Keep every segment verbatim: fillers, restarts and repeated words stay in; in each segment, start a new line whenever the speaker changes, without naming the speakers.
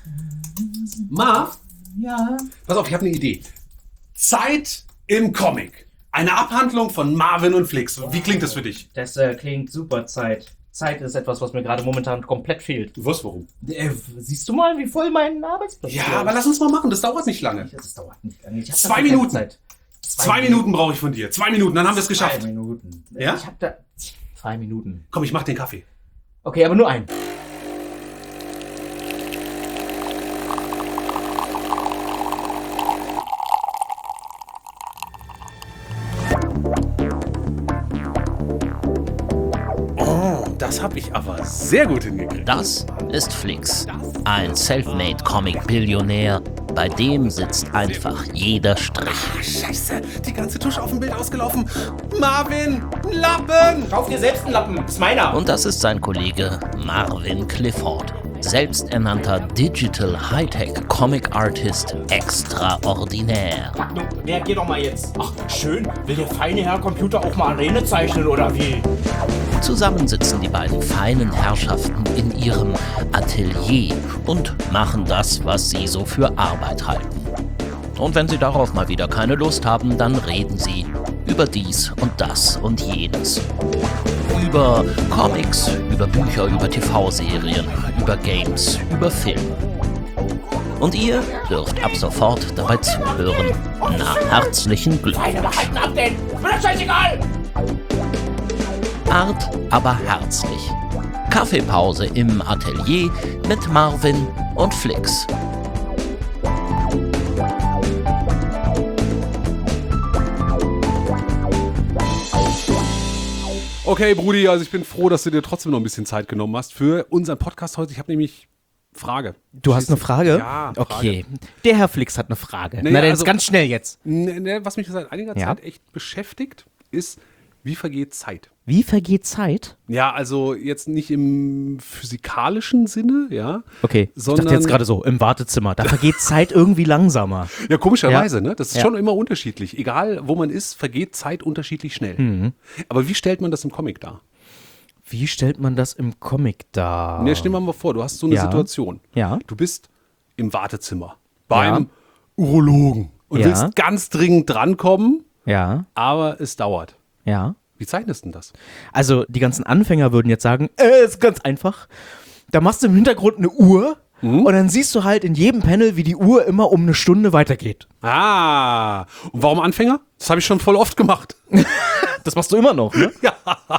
Marv?
Ja?
Pass auf, ich habe eine Idee. Zeit im Comic. Eine Abhandlung von Marvin und Flix. Wie klingt das für dich?
Das äh, klingt super, Zeit. Zeit ist etwas, was mir gerade momentan komplett fehlt.
Du wirst warum?
Äh, siehst du mal, wie voll mein Arbeitsplatz ist?
Ja, aber lass uns mal machen. Das dauert nicht lange.
Das dauert nicht lange. Ich hab
Zwei
dafür keine
Minuten.
Zeit.
Zwei, Zwei Minuten brauche ich von dir. Zwei Minuten, dann haben wir es geschafft.
Zwei Minuten.
Ja?
Ich hab da... Zwei Minuten.
Komm, ich mach den Kaffee.
Okay, aber nur ein.
Das habe ich aber sehr gut hingekriegt.
Das ist Flix, ein Selfmade-Comic-Billionär. Bei dem sitzt einfach jeder Strich.
Ah, Scheiße, die ganze Tusche auf dem Bild ausgelaufen. Marvin, ein Lappen!
Kauf dir selbst einen Lappen, das ist meiner.
Und das ist sein Kollege Marvin Clifford, selbsternannter Digital Hightech Comic Artist extraordinär.
Nun, reagier doch mal jetzt. Ach, schön. Will der feine Herr Computer auch mal Arene zeichnen, oder wie?
Zusammen sitzen die beiden feinen Herrschaften in ihrem Atelier und machen das, was sie so für Arbeit halten. Und wenn sie darauf mal wieder keine Lust haben, dann reden sie über dies und das und jenes. Über Comics, über Bücher, über T V-Serien, über Games, über Filme. Und ihr dürft ab sofort dabei zuhören. Na, herzlichen Glückwunsch.
Halten ab denn! Ist mir das scheißegal!
Art, aber herzlich. Kaffeepause im Atelier mit Marvin und Flix.
Okay, Brudi, also ich bin froh, dass du dir trotzdem noch ein bisschen Zeit genommen hast für unseren Podcast heute. Ich habe nämlich Frage.
Du hast eine Frage?
Ja, Frage.
Okay. Der Herr Flix hat eine Frage.
Naja,
Na, dann
also-
ist ganz schnell jetzt.
Ne, ne, was mich seit einiger
Ja.
Zeit echt beschäftigt, ist, wie vergeht Zeit?
Wie vergeht Zeit?
Ja, also jetzt nicht im physikalischen Sinne, ja.
Okay,
Sondern-
ich dachte jetzt gerade so, im Wartezimmer. Da vergeht Zeit irgendwie langsamer.
Ja, komischerweise,
Ja.
ne? Das ist
Ja.
schon immer unterschiedlich. Egal, wo man ist, vergeht Zeit unterschiedlich schnell.
Mhm.
Aber wie stellt man das im Comic dar?
Wie stellt man das im Comic dar?
Ne, stell dir mal vor, du hast so eine
Ja.
Situation.
Ja.
Du bist im Wartezimmer bei
Ja.
einem Urologen und
Ja.
willst ganz dringend drankommen,
Ja,
aber es dauert.
ja.
Wie zeichnest du denn das?
Also die ganzen Anfänger würden jetzt sagen, äh, ist ganz einfach. Da machst du im Hintergrund eine Uhr
Mhm.
und dann siehst du halt in jedem Panel, wie die Uhr immer um eine Stunde weitergeht.
Ah, und warum Anfänger? Das habe ich schon voll oft gemacht.
Das machst du immer noch, ne? Ja.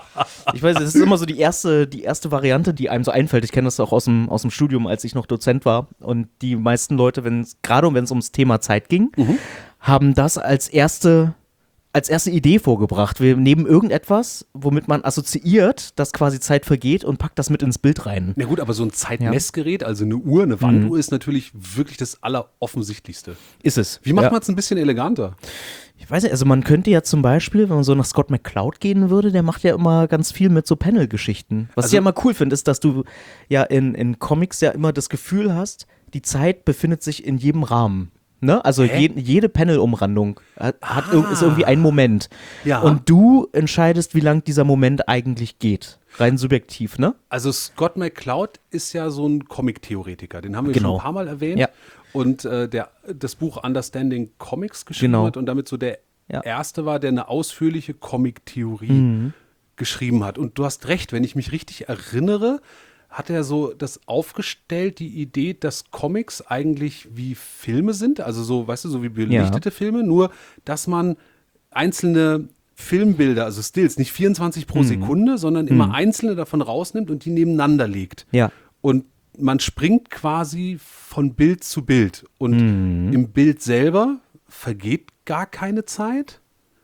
Ich weiß, das ist immer so die erste, die erste Variante, die einem so einfällt. Ich kenne das auch aus dem, aus dem Studium, als ich noch Dozent war. Und die meisten Leute, wenn es, gerade wenn es ums Thema Zeit ging,
Mhm.
haben das als erste, als erste Idee vorgebracht. Wir nehmen irgendetwas, womit man assoziiert, dass quasi Zeit vergeht und packt das mit ins Bild rein.
Na gut, aber so ein Zeitmessgerät, also eine Uhr, eine Wanduhr, ist natürlich wirklich das Alleroffensichtlichste.
Ist es.
Wie macht
Ja.
man es ein bisschen eleganter?
Ich weiß nicht, also man könnte ja zum Beispiel, wenn man so nach Scott McCloud gehen würde, der macht ja immer ganz viel mit so Panel-Geschichten. Was
Also-
ich ja immer cool finde, ist, dass du ja in, in Comics ja immer das Gefühl hast, die Zeit befindet sich in jedem Rahmen. Ne? Also je, jede Panel-Umrandung hat, hat irg- ist irgendwie ein Moment.
Ja.
Und du entscheidest, wie lang dieser Moment eigentlich geht. Rein subjektiv, ne?
Also Scott McCloud ist ja so ein Comic-Theoretiker, den haben wir
Genau.
schon ein paar Mal erwähnt.
Ja.
Und äh, der das Buch Understanding Comics geschrieben
Genau.
hat und damit so der
Ja.
erste war, der eine ausführliche Comic-Theorie
Mhm.
geschrieben hat. Und du hast recht, wenn ich mich richtig erinnere, hat er so das aufgestellt, die Idee, dass Comics eigentlich wie Filme sind, also so, weißt du, so wie belichtete Filme, nur dass man einzelne Filmbilder, also Stills, nicht vierundzwanzig pro Sekunde, sondern immer einzelne davon rausnimmt und die nebeneinander legt.
Ja.
Und man springt quasi von Bild zu Bild. Und
Mhm.
im Bild selber vergeht gar keine Zeit,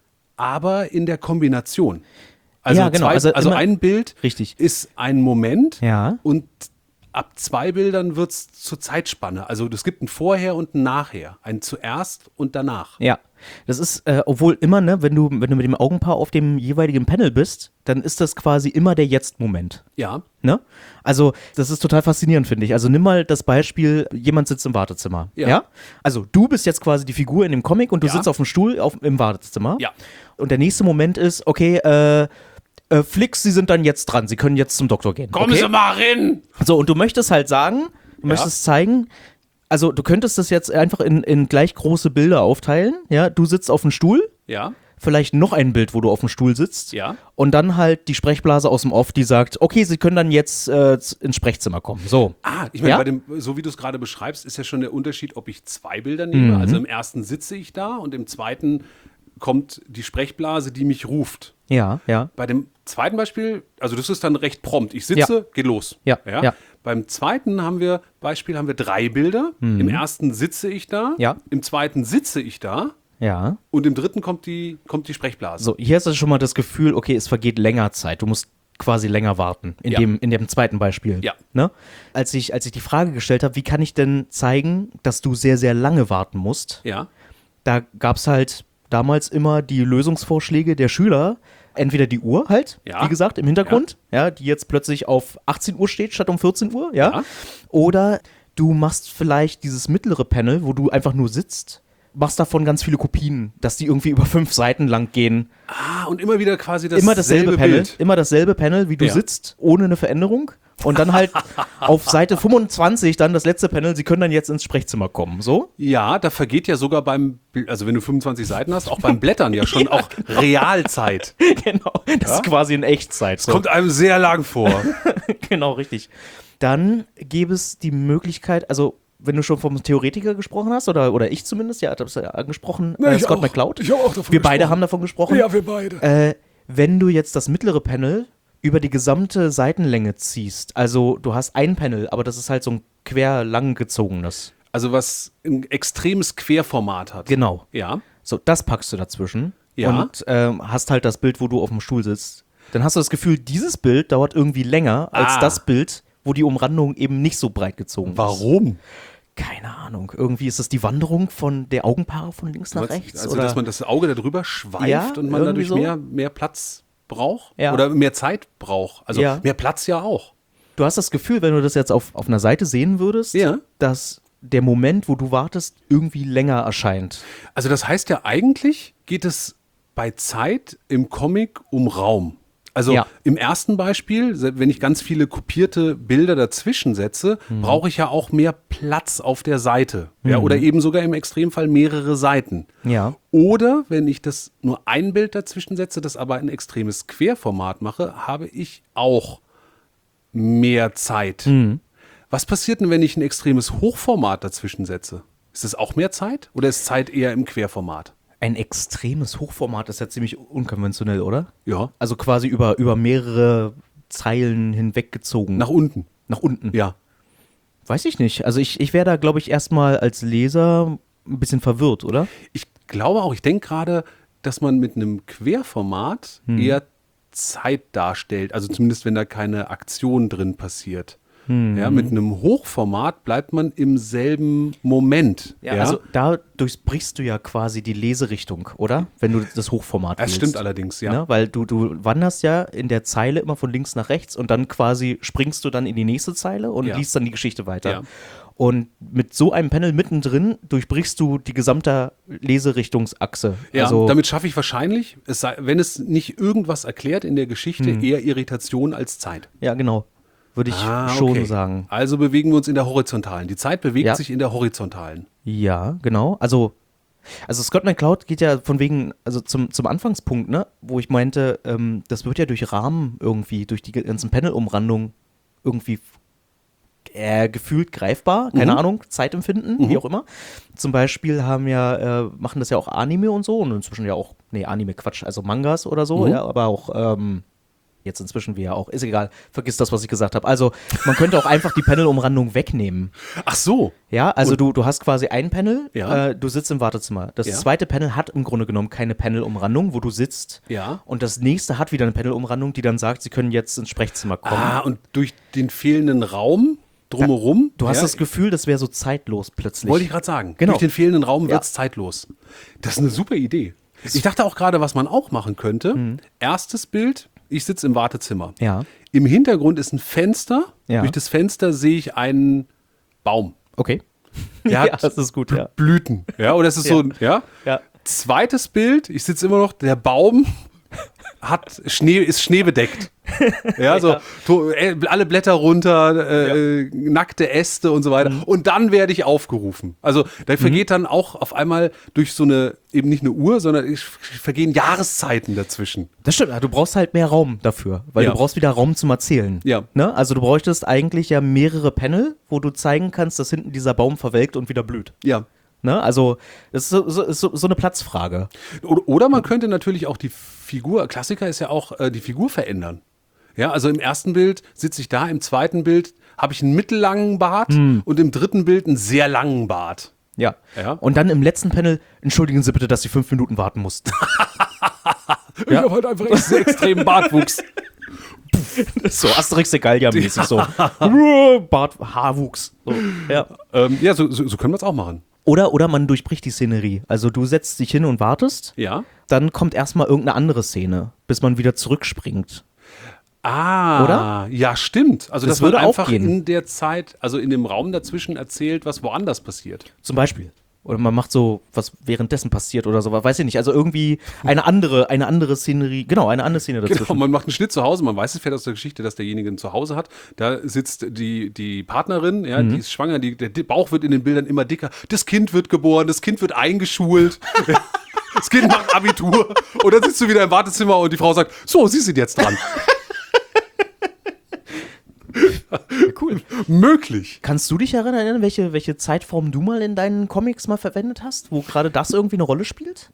aber in der Kombination. Also,
Ja, genau,
zwei,
also
also
immer-
ein Bild
Richtig.
ist ein Moment
Ja.
und ab zwei Bildern wird es zur Zeitspanne. Also es gibt ein Vorher und ein Nachher. Ein zuerst und danach.
Ja, das ist, äh, obwohl immer, ne, wenn du, wenn du mit dem Augenpaar auf dem jeweiligen Panel bist, dann ist das quasi immer der Jetzt-Moment.
Ja.
Ne? Also, das ist total faszinierend, finde ich. Also, nimm mal das Beispiel, jemand sitzt im Wartezimmer.
Ja.
Ja. Also, du bist jetzt quasi die Figur in dem Comic und du
Ja.
sitzt auf dem Stuhl auf, im Wartezimmer.
Ja.
Und der nächste Moment ist, okay, äh, äh, Flix, Sie sind dann jetzt dran. Sie können jetzt zum Doktor gehen.
Kommen
okay?
Sie mal rein!
So, und du möchtest halt sagen, du möchtest zeigen, Also du könntest das jetzt einfach in, in gleich große Bilder aufteilen. Ja, du sitzt auf dem Stuhl.
Ja.
Vielleicht noch ein Bild, wo du auf dem Stuhl sitzt.
Ja.
Und dann halt die Sprechblase aus dem Off, die sagt, okay, Sie können dann jetzt äh, ins Sprechzimmer kommen. So.
Ah, ich meine,
Ja?
bei dem, so wie du es gerade beschreibst, ist ja schon der Unterschied, ob ich zwei Bilder nehme.
Mhm.
Also im ersten sitze ich da und im zweiten kommt die Sprechblase, die mich ruft.
Ja, ja.
Bei dem zweiten Beispiel, also das ist dann recht prompt. Ich sitze,
Ja.
geht los.
Ja, ja.
Beim zweiten haben wir, Beispiel haben wir drei Bilder. Im ersten sitze ich da.
Ja.
Im zweiten sitze ich da.
Ja.
Und im dritten kommt die, kommt die Sprechblase.
So, hier hast du schon mal das Gefühl, okay, es vergeht länger Zeit. Du musst quasi länger warten, in,
Ja.
dem, in dem zweiten Beispiel.
Ja.
Ne? Als ich, als ich die Frage gestellt habe, wie kann ich denn zeigen, dass du sehr, sehr lange warten musst,
Ja.
da gab es halt damals immer die Lösungsvorschläge der Schüler. Entweder die Uhr halt,
Ja.
wie gesagt, im Hintergrund, ja. die jetzt plötzlich auf achtzehn Uhr steht statt um vierzehn Uhr, ja.
Ja.
Oder du machst vielleicht dieses mittlere Panel, wo du einfach nur sitzt, machst davon ganz viele Kopien, dass die irgendwie über fünf Seiten lang gehen.
Ah, und immer wieder quasi das
Immer dasselbe Panel,
Bild.
immer dasselbe Panel, wie du
Ja.
sitzt, ohne eine Veränderung. Und dann halt auf Seite fünfundzwanzig dann das letzte Panel, sie können dann jetzt ins Sprechzimmer kommen, so?
Ja, da vergeht ja sogar beim, also wenn du fünfundzwanzig Seiten hast, auch beim Blättern ja schon auch Realzeit.
Genau, das ist quasi in Echtzeit. So.
Kommt einem sehr lang vor.
Genau, richtig. Dann gäbe es die Möglichkeit, also wenn du schon vom Theoretiker gesprochen hast, oder, oder ich zumindest, ja, das ja angesprochen,
Nee,
äh,
ich
Scott
auch.
McCloud.
Ich habe auch davon
Wir beide
gesprochen.
haben davon gesprochen.
Ja, wir beide.
Äh, wenn du jetzt das mittlere Panel über die gesamte Seitenlänge ziehst, also du hast ein Panel, aber das ist halt so ein quer lang gezogenes.
Also was ein extremes Querformat hat.
Genau.
Ja.
So, das packst du dazwischen
Ja.
und ähm, hast halt das Bild, wo du auf dem Stuhl sitzt. Dann hast du das Gefühl, dieses Bild dauert irgendwie länger als
Ah.
das Bild, wo die Umrandung eben nicht so breit gezogen ist.
Warum?
Keine Ahnung. Irgendwie ist das die Wanderung von der Augenpaare von links nach rechts.
Also,
oder?
dass man das Auge darüber schweift
Ja,
und man dadurch
irgendwie so.
mehr, mehr Platz braucht
Ja.
oder mehr Zeit braucht. Also
Ja.
mehr Platz ja auch.
Du hast das Gefühl, wenn du das jetzt auf, auf einer Seite sehen würdest,
Ja.
dass der Moment, wo du wartest, irgendwie länger erscheint.
Also das heißt ja eigentlich geht es bei Zeit im Comic um Raum. Also
Ja.
im ersten Beispiel, se- wenn ich ganz viele kopierte Bilder dazwischen setze,
Mhm.
brauche ich ja auch mehr Platz auf der Seite. Ja, oder eben sogar im Extremfall mehrere Seiten.
Ja.
Oder wenn ich das nur ein Bild dazwischen setze, das aber ein extremes Querformat mache, habe ich auch mehr Zeit.
Mhm.
Was passiert denn, wenn ich ein extremes Hochformat dazwischen setze? Ist das auch mehr Zeit oder ist Zeit eher im Querformat?
Ein extremes Hochformat ist ja ziemlich unkonventionell, oder?
Ja.
Also quasi über, über mehrere Zeilen hinweggezogen.
Nach unten.
nach unten.
Ja.
Weiß ich nicht. Also ich, ich wäre da, glaube ich, erstmal als Leser ein bisschen verwirrt, oder?
Ich glaube auch, ich denke gerade, dass man mit einem Querformat
Hm.
eher Zeit darstellt. Also zumindest, wenn da keine Aktion drin passiert.
Hm.
Ja, mit einem Hochformat bleibt man im selben Moment. Ja,
Also da durchbrichst du ja quasi die Leserichtung, oder? Wenn du das Hochformat
das
wählst.
stimmt allerdings, ja.
Ne? Weil du, du wanderst ja in der Zeile immer von links nach rechts und dann quasi springst du dann in die nächste Zeile und
Ja.
liest dann die Geschichte weiter.
Ja.
Und mit so einem Panel mittendrin durchbrichst du die gesamte Leserichtungsachse.
Ja,
also,
damit schaffe ich wahrscheinlich, es sei, wenn es nicht irgendwas erklärt in der Geschichte,
Hm.
eher Irritation als Zeit.
ja, genau. Würde ich
Ah,
schon
okay.
sagen.
Also bewegen wir uns in der Horizontalen. Die Zeit bewegt
Ja.
sich in der Horizontalen.
Ja, genau. Also, also Scott McCloud geht ja von wegen, also zum, zum Anfangspunkt, ne, wo ich meinte, ähm, das wird ja durch Rahmen irgendwie, durch die ganzen Panel-Umrandungen irgendwie äh, gefühlt greifbar, keine
Mhm.
Ahnung, Zeitempfinden, wie auch immer. Zum Beispiel haben ja, äh, machen das ja auch Anime und so und inzwischen ja auch, nee, Anime, Quatsch, also Mangas oder so,
Mhm.
ja, aber auch, ähm, jetzt inzwischen wie ja auch, ist egal, vergiss das, was ich gesagt habe. Also, man könnte auch einfach die Panel-Umrandung wegnehmen.
Ach so.
Ja, also du, du hast quasi ein Panel,
Ja.
äh, du sitzt im Wartezimmer. Das
Ja.
zweite Panel hat im Grunde genommen keine Panel-Umrandung, wo du sitzt.
Ja.
Und das nächste hat wieder eine Panel-Umrandung, die dann sagt, sie können jetzt ins Sprechzimmer kommen.
Ah, und durch den fehlenden Raum drumherum.
Du hast
ja,
das Gefühl, das wäre so zeitlos plötzlich.
Wollte ich gerade sagen.
Genau.
Durch den fehlenden Raum
Ja.
wird es zeitlos. Das ist eine super Idee. Ich dachte auch gerade, was man auch machen könnte. Erstes Bild, ich sitze im Wartezimmer.
Mhm. Ja.
Im Hintergrund ist ein Fenster.
Ja.
Durch das Fenster sehe ich einen Baum.
Okay.
Der
ja,
hat
das ist gut, ja.
Blüten. Ja, oder es ist
Ja.
so ein, ja.
Ja.
Zweites Bild, ich sitze immer noch, der Baum hat Schnee, ist schneebedeckt. Ja, so to, äh, alle Blätter runter, äh, ja. nackte Äste und so weiter. Mhm. Und dann werde ich aufgerufen. Also da vergeht mhm. dann auch auf einmal durch so eine, eben nicht eine Uhr, sondern es vergehen Jahreszeiten dazwischen.
Das stimmt, du brauchst halt mehr Raum dafür, weil ja. du brauchst wieder Raum zum Erzählen.
Ja.
Ne? Also du bräuchtest eigentlich ja mehrere Panel, wo du zeigen kannst, dass hinten dieser Baum verwelkt und wieder blüht.
Ja.
Ne? Also das ist so, so, so, so eine Platzfrage.
Oder, oder man könnte natürlich auch die Figur, Klassiker ist ja auch, äh, die Figur verändern. Ja, also im ersten Bild sitze ich da, im zweiten Bild habe ich einen mittellangen Bart hm. und im dritten Bild einen sehr langen Bart.
Ja.
ja.
Und dann im letzten Panel, entschuldigen Sie bitte, dass Sie fünf Minuten warten mussten.
ich ja. habe halt einfach echt sehr extremen Bartwuchs.
So Asterix Gallia-mäßig, so Bart, Haarwuchs. So. Ja,
ähm, ja so, so, so können wir es auch machen.
Oder, oder man durchbricht die Szenerie. Also du setzt dich hin und wartest.
Ja.
Dann kommt erstmal irgendeine andere Szene, bis man wieder zurückspringt.
Ah,
oder?
Ja, stimmt. Also
das
das würde einfach
gehen.
in der Zeit, also in dem Raum dazwischen erzählt, was woanders passiert.
Zum Beispiel. Oder man macht so, was währenddessen passiert oder so, weiß ich nicht. Also irgendwie eine andere, eine andere Szenerie, genau, eine andere Szene dazwischen.
Genau, man macht einen Schnitt zu Hause, man weiß es fährt aus der Geschichte, dass derjenige ein Zuhause hat. Da sitzt die, die Partnerin, ja, mhm. die ist schwanger, die, der Bauch wird in den Bildern immer dicker. Das Kind wird geboren, das Kind wird eingeschult. Das Kind macht Abitur. Und dann sitzt du wieder im Wartezimmer und die Frau sagt, so, Sie sind jetzt dran.
Cool.
Möglich.
Kannst du dich erinnern, welche, welche Zeitform du mal in deinen Comics mal verwendet hast, wo gerade das irgendwie eine Rolle spielt?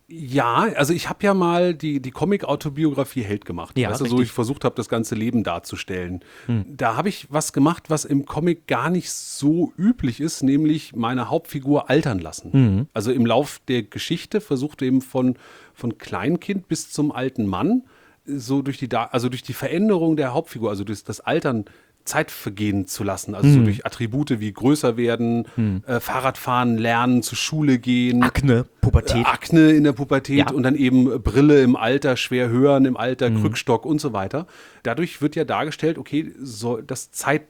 Ja, also ich habe ja mal die, die Comic-Autobiografie Held gemacht.
Ja,
weißt du, so ich versucht habe, das ganze Leben darzustellen.
Hm.
Da habe ich was gemacht, was im Comic gar nicht so üblich ist, nämlich meine Hauptfigur altern lassen.
Mhm.
Also im Lauf der Geschichte versucht eben von, von Kleinkind bis zum alten Mann so durch die, also durch die Veränderung der Hauptfigur, also durch das Altern Zeit vergehen zu lassen. Also
hm.
so durch Attribute wie größer werden, hm. äh, Fahrradfahren, lernen, zur Schule gehen.
Akne, Pubertät.
Äh, Akne in der Pubertät
ja.
und dann eben Brille im Alter, schwer hören im Alter,
hm.
Krückstock und so weiter. Dadurch wird ja dargestellt, okay, so, dass Zeit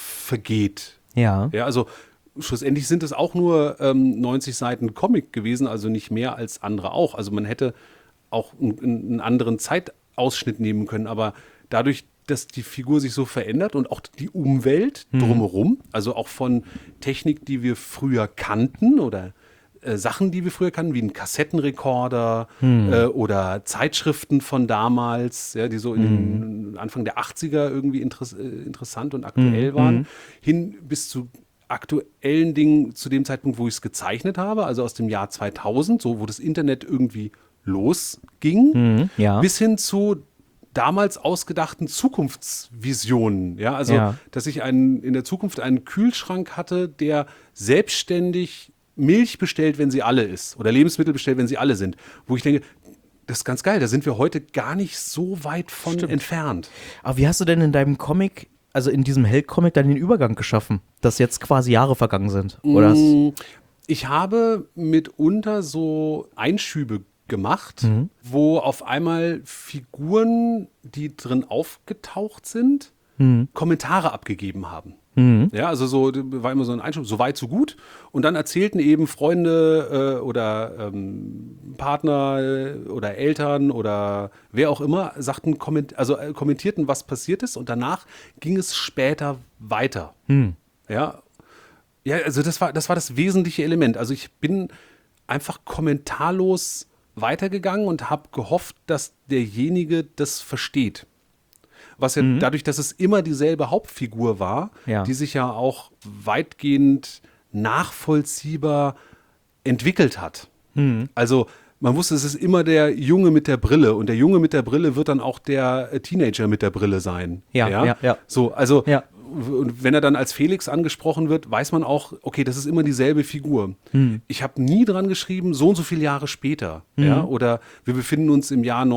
vergeht.
Ja.
Ja, also schlussendlich sind es auch nur ähm, neunzig Seiten Comic gewesen, also nicht mehr als andere auch. Also man hätte auch einen, einen anderen Zeitausschnitt nehmen können, aber dadurch, dass die Figur sich so verändert und auch die Umwelt drumherum, mhm. also auch von Technik, die wir früher kannten oder äh, Sachen, die wir früher kannten, wie ein Kassettenrekorder mhm. äh, oder Zeitschriften von damals, ja, die so in den mhm. Anfang der achtziger irgendwie interess- äh, interessant und aktuell mhm. waren, hin bis zu aktuellen Dingen zu dem Zeitpunkt, wo ich es gezeichnet habe, also aus dem Jahr zweitausend, so wo das Internet irgendwie losging,
mhm. ja.
bis hin zu damals ausgedachten Zukunftsvisionen, ja, also
ja.
dass ich einen, in der Zukunft einen Kühlschrank hatte, der selbstständig Milch bestellt, wenn sie alle ist, oder Lebensmittel bestellt, wenn sie alle sind, wo ich denke, das ist ganz geil, da sind wir heute gar nicht so weit von
Stimmt.
entfernt.
Aber wie hast du denn in deinem Comic, also in diesem Held-Comic, dann den Übergang geschaffen, dass jetzt quasi Jahre vergangen sind? Oder
Mm, ich habe mitunter so Einschübe gemacht, mhm. wo auf einmal Figuren, die drin aufgetaucht sind, mhm. Kommentare abgegeben haben.
Mhm.
Ja, also so war immer so ein Einschub, so weit, so gut. Und dann erzählten eben Freunde äh, oder ähm, Partner äh, oder Eltern oder wer auch immer, sagten, komment- also äh, kommentierten, was passiert ist. Und danach ging es später weiter.
mhm.
Ja, ja, also das war, das war das wesentliche Element. Also ich bin einfach kommentarlos weitergegangen und habe gehofft, dass derjenige das versteht. Was ja mhm. dadurch, dass es immer dieselbe Hauptfigur war,
ja.
die sich ja auch weitgehend nachvollziehbar entwickelt hat.
Mhm.
Also man wusste, es ist immer der Junge mit der Brille und der Junge mit der Brille wird dann auch der Teenager mit der Brille sein.
Ja,
ja,
ja. ja.
So, also
ja.
Und wenn er dann als Felix angesprochen wird, weiß man auch, okay, das ist immer dieselbe Figur.
Hm.
Ich habe nie dran geschrieben, so und so viele Jahre später.
Mhm.
Ja, oder wir befinden uns im Jahr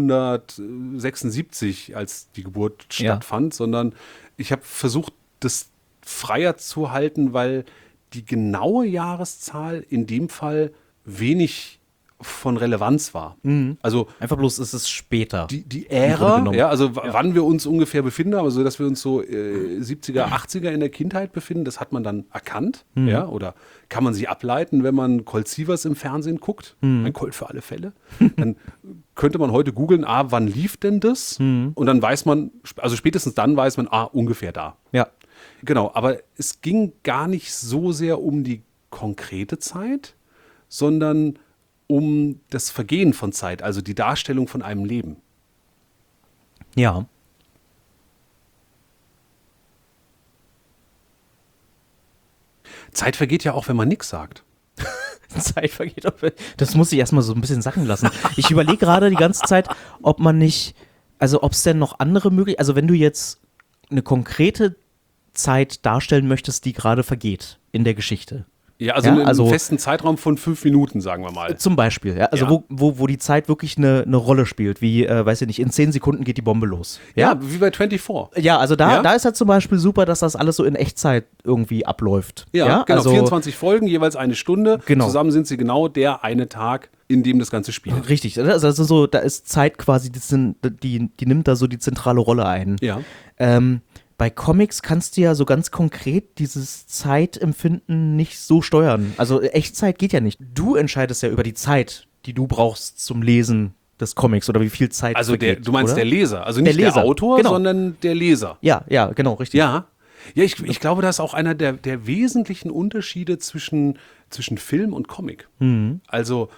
neunzehnhundertsechsundsiebzig, als die Geburt
Ja.
stattfand, sondern ich habe versucht, das freier zu halten, weil die genaue Jahreszahl in dem Fall wenig von Relevanz war.
Mhm.
Also
einfach bloß ist es später.
Die, die Ära, ja, also w- ja. wann wir uns ungefähr befinden, also dass wir uns so äh, siebziger, achtziger in der Kindheit befinden, das hat man dann erkannt, mhm. ja, oder kann man sich ableiten, wenn man Colt Sievers im Fernsehen guckt, mhm. ein Colt für alle Fälle, dann könnte man heute googeln, ah, wann lief denn das? Mhm. Und dann weiß man, also spätestens dann weiß man, ah, ungefähr da.
Ja.
Genau, aber es ging gar nicht so sehr um die konkrete Zeit, sondern um das Vergehen von Zeit, also die Darstellung von einem Leben.
Ja.
Zeit vergeht ja auch, wenn man nichts sagt.
Zeit vergeht auch. Das muss ich erstmal so ein bisschen sacken lassen. Ich überlege gerade die ganze Zeit, ob man nicht, also ob es denn noch andere Möglichkeiten, also wenn du jetzt eine konkrete Zeit darstellen möchtest, die gerade vergeht in der Geschichte.
Ja, also, ja, also einen festen Zeitraum von fünf Minuten, sagen wir mal.
Zum Beispiel, ja. Also ja. Wo, wo, wo die Zeit wirklich eine, eine Rolle spielt, wie, äh, weiß ich nicht, in zehn Sekunden geht die Bombe los.
Ja, ja wie bei vierundzwanzig.
Ja, also da, ja? da ist halt zum Beispiel super, dass das alles so in Echtzeit irgendwie abläuft.
Ja,
ja?
genau,
also,
vierundzwanzig Folgen, jeweils eine Stunde.
Genau.
Zusammen sind sie genau der eine Tag, in dem das Ganze spielt.
Richtig, also so, da ist Zeit quasi, die, die, die nimmt da so die zentrale Rolle ein.
Ja.
Ähm, Bei Comics kannst du ja so ganz konkret dieses Zeitempfinden nicht so steuern. Also Echtzeit geht ja nicht. Du entscheidest ja über die Zeit, die du brauchst zum Lesen des Comics oder wie viel Zeit
Also der,
vergeht,
du meinst
oder?
der Leser, also nicht
der, Leser.
der Autor,
genau.
sondern der Leser.
Ja, ja, genau, richtig.
Ja, ja ich, ich glaube, das ist auch einer der, der wesentlichen Unterschiede zwischen, zwischen Film und Comic.
Mhm.
Also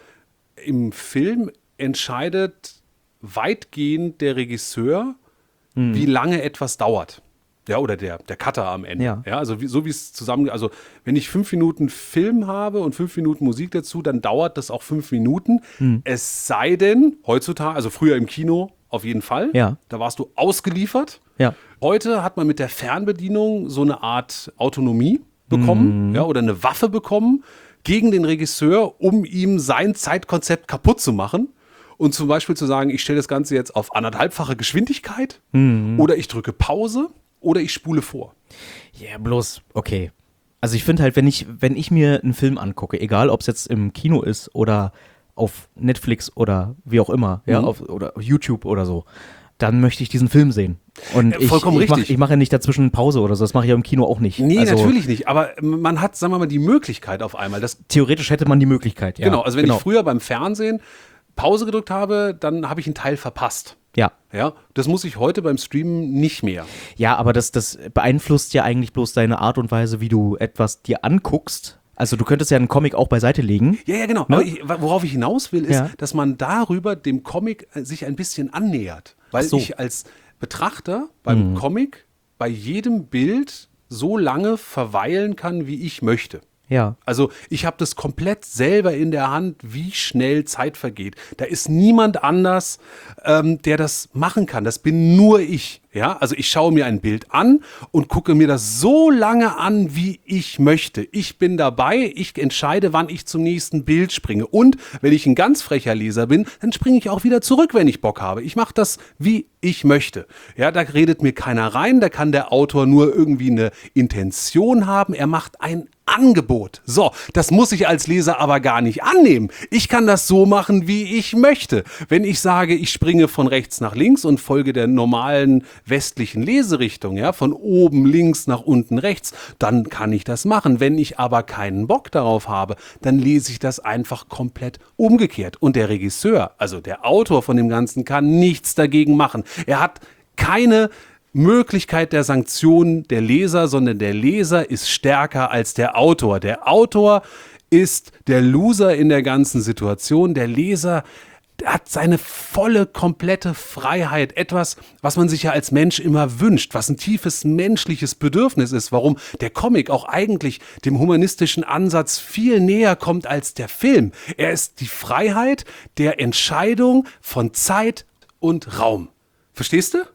im Film entscheidet weitgehend der Regisseur, mhm. wie lange etwas dauert. Ja, oder der, der Cutter am Ende.
Ja.
Ja, also wie, so wie es zusammen, also wenn ich fünf Minuten Film habe und fünf Minuten Musik dazu, dann dauert das auch fünf Minuten. Hm. Es sei denn, heutzutage, also früher im Kino auf jeden Fall,
ja.
da warst du ausgeliefert.
Ja.
Heute hat man mit der Fernbedienung so eine Art Autonomie bekommen, hm. ja, oder eine Waffe bekommen gegen den Regisseur, um ihm sein Zeitkonzept kaputt zu machen. Und zum Beispiel zu sagen, ich stelle das Ganze jetzt auf anderthalbfache Geschwindigkeit hm. oder ich drücke Pause. Oder ich spule vor.
Ja, bloß, okay. Also ich finde halt, wenn ich, wenn ich mir einen Film angucke, egal ob es jetzt im Kino ist oder auf Netflix oder wie auch immer, mhm. ja, auf, oder auf YouTube oder so, dann möchte ich diesen Film sehen. Und
äh, vollkommen
ich, ich
richtig.
Mach, ich mache ja nicht dazwischen Pause oder so, das mache ich ja im Kino auch nicht.
Nee,
also,
natürlich nicht. Aber man hat, sagen wir mal, die Möglichkeit auf einmal. Das
theoretisch hätte man die Möglichkeit, ja.
Genau, also wenn
genau.
ich früher beim Fernsehen Pause gedrückt habe, dann habe ich einen Teil verpasst.
Ja.
Ja, das muss ich heute beim Streamen nicht mehr.
Ja, aber das, das beeinflusst ja eigentlich bloß deine Art und Weise, wie du etwas dir anguckst. Also du könntest ja einen Comic auch beiseite legen.
Ja, ja, genau.
Ne?
Aber ich, worauf ich hinaus will, ist,
ja.
dass man darüber dem Comic sich ein bisschen annähert. Weil
so.
ich als Betrachter beim mhm. Comic bei jedem Bild so lange verweilen kann, wie ich möchte.
Ja.
Also ich habe das komplett selber in der Hand, wie schnell Zeit vergeht. Da ist niemand anders, ähm, der das machen kann. Das bin nur ich. Ja, also ich schaue mir ein Bild an und gucke mir das so lange an, wie ich möchte. Ich bin dabei, ich entscheide, wann ich zum nächsten Bild springe. Und wenn ich ein ganz frecher Leser bin, dann springe ich auch wieder zurück, wenn ich Bock habe. Ich mache das, wie ich möchte. Ja, da redet mir keiner rein, da kann der Autor nur irgendwie eine Intention haben. Er macht ein Angebot. So, das muss ich als Leser aber gar nicht annehmen. Ich kann das so machen, wie ich möchte. Wenn ich sage, ich springe von rechts nach links und folge der normalen westlichen Leserichtung, ja, von oben links nach unten rechts, dann kann ich das machen. Wenn ich aber keinen Bock darauf habe, dann lese ich das einfach komplett umgekehrt. Und der Regisseur, also der Autor von dem Ganzen, kann nichts dagegen machen. Er hat keine Möglichkeit der Sanktion der Leser, sondern der Leser ist stärker als der Autor. Der Autor ist der Loser in der ganzen Situation. Der Leser hat seine volle, komplette Freiheit. Etwas, was man sich ja als Mensch immer wünscht, was ein tiefes menschliches Bedürfnis ist, warum der Comic auch eigentlich dem humanistischen Ansatz viel näher kommt als der Film. Er ist die Freiheit der Entscheidung von Zeit und Raum. Verstehst du?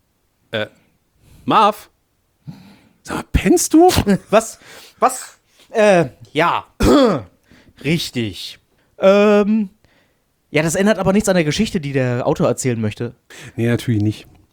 Äh, Marv? Sag mal, pennst du?
Was? Was? Äh, ja. Richtig. Ähm, ja, das ändert aber nichts an der Geschichte, die der Autor erzählen möchte.
Nee, natürlich nicht.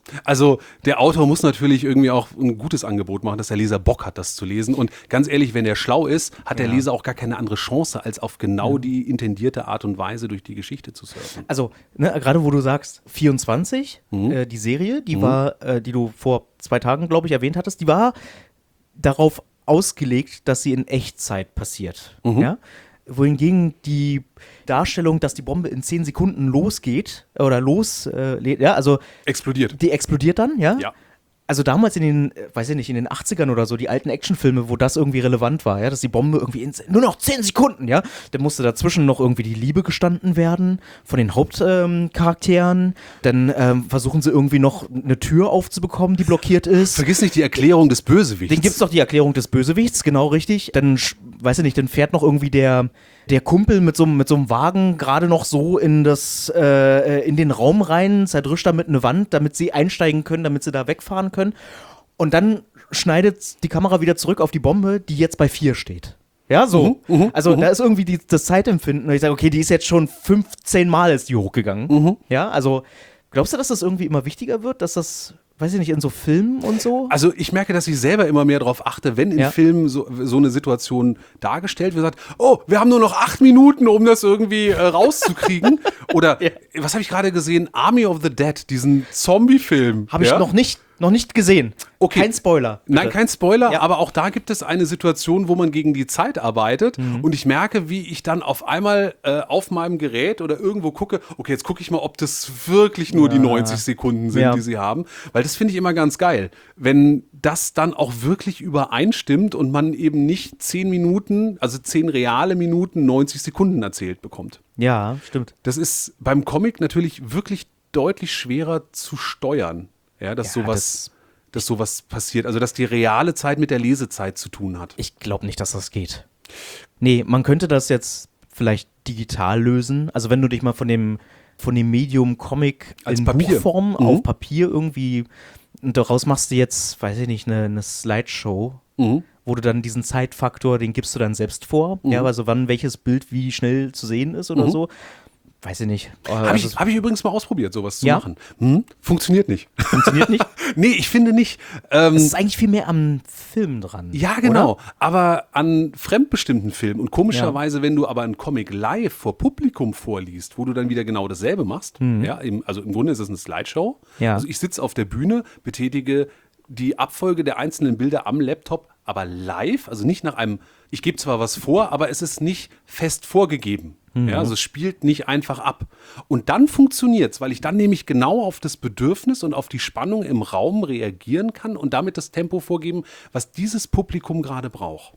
Also der Autor muss natürlich irgendwie auch ein gutes Angebot machen, dass der Leser Bock hat, das zu lesen. Und ganz ehrlich, wenn der schlau ist, hat der
Ja.
Leser auch gar keine andere Chance, als auf genau die intendierte Art und Weise durch die Geschichte zu surfen.
Also, ne, gerade wo du sagst, vierundzwanzig, äh, die Serie, die war, äh, die du vor zwei Tagen, glaube ich, erwähnt hattest, die war darauf ausgelegt, dass sie in Echtzeit passiert. Ja? Wohingegen die Darstellung, dass die Bombe in zehn Sekunden losgeht oder los, äh, lädt, ja, also
Explodiert.
die explodiert dann, ja?
Ja.
Also damals in den, äh, weiß ich nicht, in den achtzigern oder so, die alten Actionfilme, wo das irgendwie relevant war, ja, dass die Bombe irgendwie in nur noch zehn Sekunden, ja, dann musste dazwischen noch irgendwie die Liebe gestanden werden von den Hauptcharakteren, ähm, dann ähm, versuchen sie irgendwie noch eine Tür aufzubekommen, die blockiert ist.
Vergiss nicht die Erklärung des Bösewichts.
Den gibt's doch die Erklärung des Bösewichts, genau richtig. Dann, sch- weiß ich nicht, dann fährt noch irgendwie der, der Kumpel mit so, mit so einem Wagen gerade noch so in das, äh, in den Raum rein, zerdrischt damit eine Wand, damit sie einsteigen können, damit sie da wegfahren können. Und dann schneidet die Kamera wieder zurück auf die Bombe, die jetzt bei vier steht. Ja, so.
Mhm, mhm,
also
mhm.
da ist irgendwie die, das Zeitempfinden. Und ich sage, okay, die ist jetzt schon fünfzehn Mal ist die hochgegangen.
Mhm.
Ja, also glaubst du, dass das irgendwie immer wichtiger wird, dass das, weiß ich nicht, in so Filmen und so?
Also ich merke, dass ich selber immer mehr darauf achte, wenn in
Ja.
Filmen so, so eine Situation dargestellt wird, sagt, oh, wir haben nur noch acht Minuten, um das irgendwie äh, rauszukriegen. Oder,
Ja.
was habe ich gerade gesehen? Army of the Dead, diesen Zombie-Film.
Habe ich
ja?
noch nicht, noch nicht gesehen.
Okay.
Kein Spoiler. bitte.
Nein, kein Spoiler,
Ja.
aber auch da gibt es eine Situation, wo man gegen die Zeit arbeitet und ich merke, wie ich dann auf einmal äh, auf meinem Gerät oder irgendwo gucke, okay, jetzt gucke ich mal, ob das wirklich nur die neunzig Sekunden sind,
Ja.
die sie haben, weil das finde ich immer ganz geil, wenn das dann auch wirklich übereinstimmt und man eben nicht zehn Minuten, also zehn reale Minuten, neunzig Sekunden erzählt bekommt.
Ja, stimmt.
Das ist beim Comic natürlich wirklich deutlich schwerer zu steuern, ja, dass
Ja,
sowas, dass sowas passiert, also dass die reale Zeit mit der Lesezeit zu tun hat.
Ich glaube nicht, dass das geht. Nee, man könnte das jetzt vielleicht digital lösen. Also wenn du dich mal von dem, von dem Medium Comic
Als
in
Papier.
Buchform
Mhm.
auf Papier irgendwie, und daraus machst du jetzt, weiß ich nicht, eine, eine Slideshow,
Mhm.
wo du dann diesen Zeitfaktor, den gibst du dann selbst vor. Ja, also wann welches Bild wie schnell zu sehen ist oder
Mhm.
so. Weiß ich nicht.
Habe
Also,
ich, hab ich übrigens mal ausprobiert, sowas zu
Ja?
machen. Hm? Funktioniert nicht.
funktioniert nicht.
Nee, ich finde nicht. Ähm,
Es ist eigentlich viel mehr am Film dran.
ja, genau.
Oder?
Aber an fremdbestimmten Filmen. Und komischerweise, wenn du aber einen Comic live vor Publikum vorliest, wo du dann wieder genau dasselbe machst, ja, im, also im Grunde ist es eine Slideshow.
Ja.
Also ich sitze auf der Bühne, betätige die Abfolge der einzelnen Bilder am Laptop, aber live, also nicht nach einem, ich gebe zwar was vor, aber es ist nicht fest vorgegeben. Ja, also es spielt nicht einfach ab. Und dann funktioniert es, weil ich dann nämlich genau auf das Bedürfnis und auf die Spannung im Raum reagieren kann und damit das Tempo vorgeben, was dieses Publikum gerade braucht.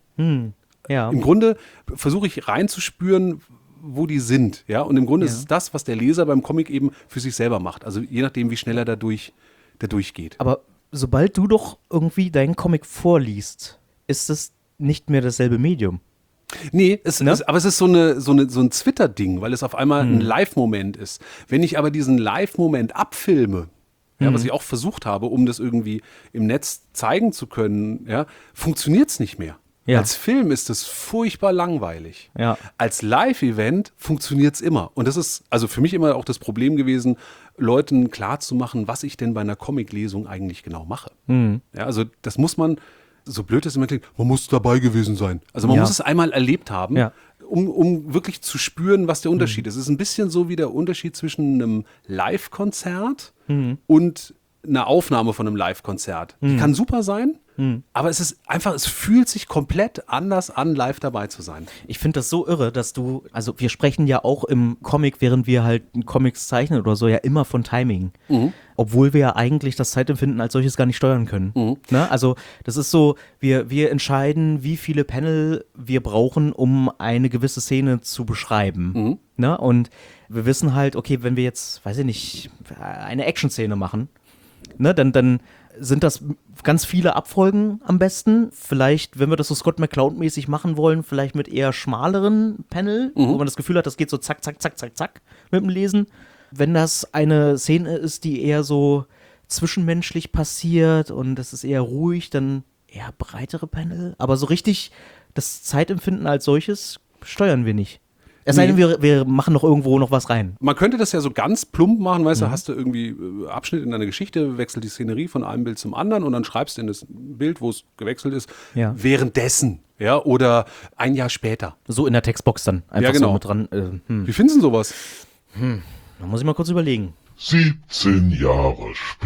Ja.
Im Grunde versuche ich reinzuspüren, wo die sind. Ja? Und im Grunde
Ja.
ist es das, was der Leser beim Comic eben für sich selber macht. Also je nachdem, wie schnell er da durch, da durchgeht.
Aber sobald du doch irgendwie deinen Comic vorliest, ist es nicht mehr dasselbe Medium.
Nee, es,
Ne?
es, aber es ist so, eine, so, eine, so ein Twitter-Ding, weil es auf einmal
Hm.
ein Live-Moment ist. Wenn ich aber diesen Live-Moment abfilme, ja,
Hm.
was ich auch versucht habe, um das irgendwie im Netz zeigen zu können, ja, funktioniert es nicht mehr.
Ja.
Als Film ist es furchtbar langweilig.
Ja.
Als Live-Event funktioniert es immer. Und das ist also für mich immer auch das Problem gewesen, Leuten klarzumachen, was ich denn bei einer Comic-Lesung eigentlich genau mache.
Hm.
Ja, also das muss man, so blöd es immer klingt, man muss dabei gewesen sein. Also man
Ja.
muss es einmal erlebt haben,
Ja.
um, um wirklich zu spüren, was der Unterschied ist. Es ist ein bisschen so wie der Unterschied zwischen einem Live-Konzert und einer Aufnahme von einem Live-Konzert. Die kann super sein, aber es ist einfach, es fühlt sich komplett anders an, live dabei zu sein.
Ich finde das so irre, dass du, also wir sprechen ja auch im Comic, während wir halt Comics zeichnen oder so, ja immer von Timing. Obwohl wir ja eigentlich das Zeitempfinden als solches gar nicht steuern können. Ne? Also das ist so, wir, wir entscheiden, wie viele Panel wir brauchen, um eine gewisse Szene zu beschreiben. Ne? Und wir wissen halt, okay, wenn wir jetzt, weiß ich nicht, eine Action-Szene machen, ne, dann, dann sind das ganz viele Abfolgen am besten. Vielleicht, wenn wir das so Scott McCloud-mäßig machen wollen, vielleicht mit eher schmaleren Panel, wo man das Gefühl hat, das geht so zack, zack, zack, zack, zack mit dem Lesen. Wenn das eine Szene ist, die eher so zwischenmenschlich passiert und das ist eher ruhig, dann eher breitere Panel. Aber so richtig das Zeitempfinden als solches steuern wir nicht. Es sei denn, wir, wir machen noch irgendwo noch was rein.
Man könnte das ja so ganz plump machen, weißt
Mhm.
du, hast du irgendwie äh, Abschnitt in deiner Geschichte, wechselt die Szenerie von einem Bild zum anderen und dann schreibst du in das Bild, wo es gewechselt ist,
Ja.
währenddessen, ja, oder ein Jahr später.
So in der Textbox dann einfach
Ja, genau.
so mit dran. Äh, hm.
Wie findest du denn sowas?
Da muss ich mal kurz überlegen.
siebzehn Jahre